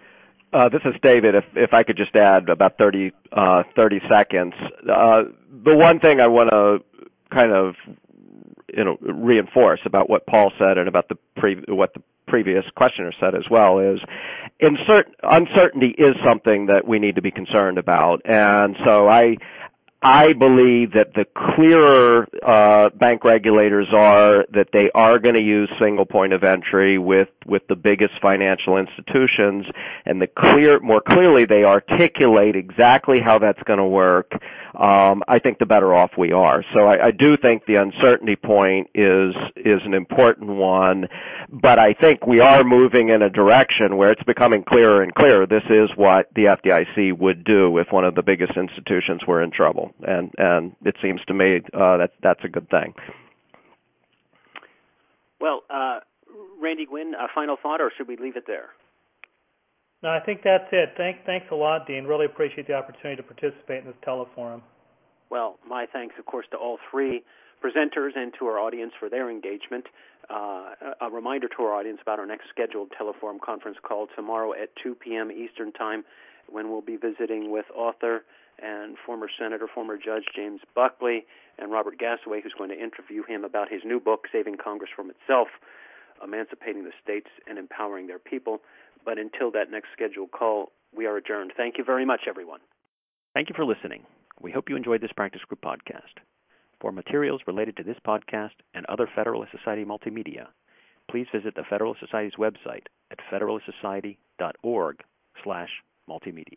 Uh, this is David. If, if I could just add about thirty, uh, thirty seconds. Uh, the one thing I want to kind of you know, reinforce about what Paul said and about the pre- what the previous questioner said as well is insert, uncertainty is something that we need to be concerned about. And so I I believe that the clearer uh, bank regulators are that they are going to use single point of entry with, with the biggest financial institutions, and the clear, more clearly they articulate exactly how that's going to work, um, I think the better off we are. So I, I do think the uncertainty point is is an important one, but I think we are moving in a direction where it's becoming clearer and clearer. This is what the F D I C would do if one of the biggest institutions were in trouble. And, and it seems to me uh, that that's a good thing. Well, uh, Randy Gwynn, a final thought, or should we leave it there? No, I think that's it. Thank, thanks a lot, Dean. Really appreciate the opportunity to participate in this teleforum. Well, my thanks, of course, to all three presenters and to our audience for their engagement. Uh, a reminder to our audience about our next scheduled teleforum conference call tomorrow at two p.m. Eastern Time, when we'll be visiting with author and former Senator, former Judge James Buckley, and Robert Gasaway, who's going to interview him about his new book, Saving Congress from Itself, Emancipating the States and Empowering Their People. But until that next scheduled call, we are adjourned. Thank you very much, everyone. Thank you for listening. We hope you enjoyed this Practice Group podcast. For materials related to this podcast and other Federalist Society multimedia, please visit the Federalist Society's website at federalist society dot org slash multimedia.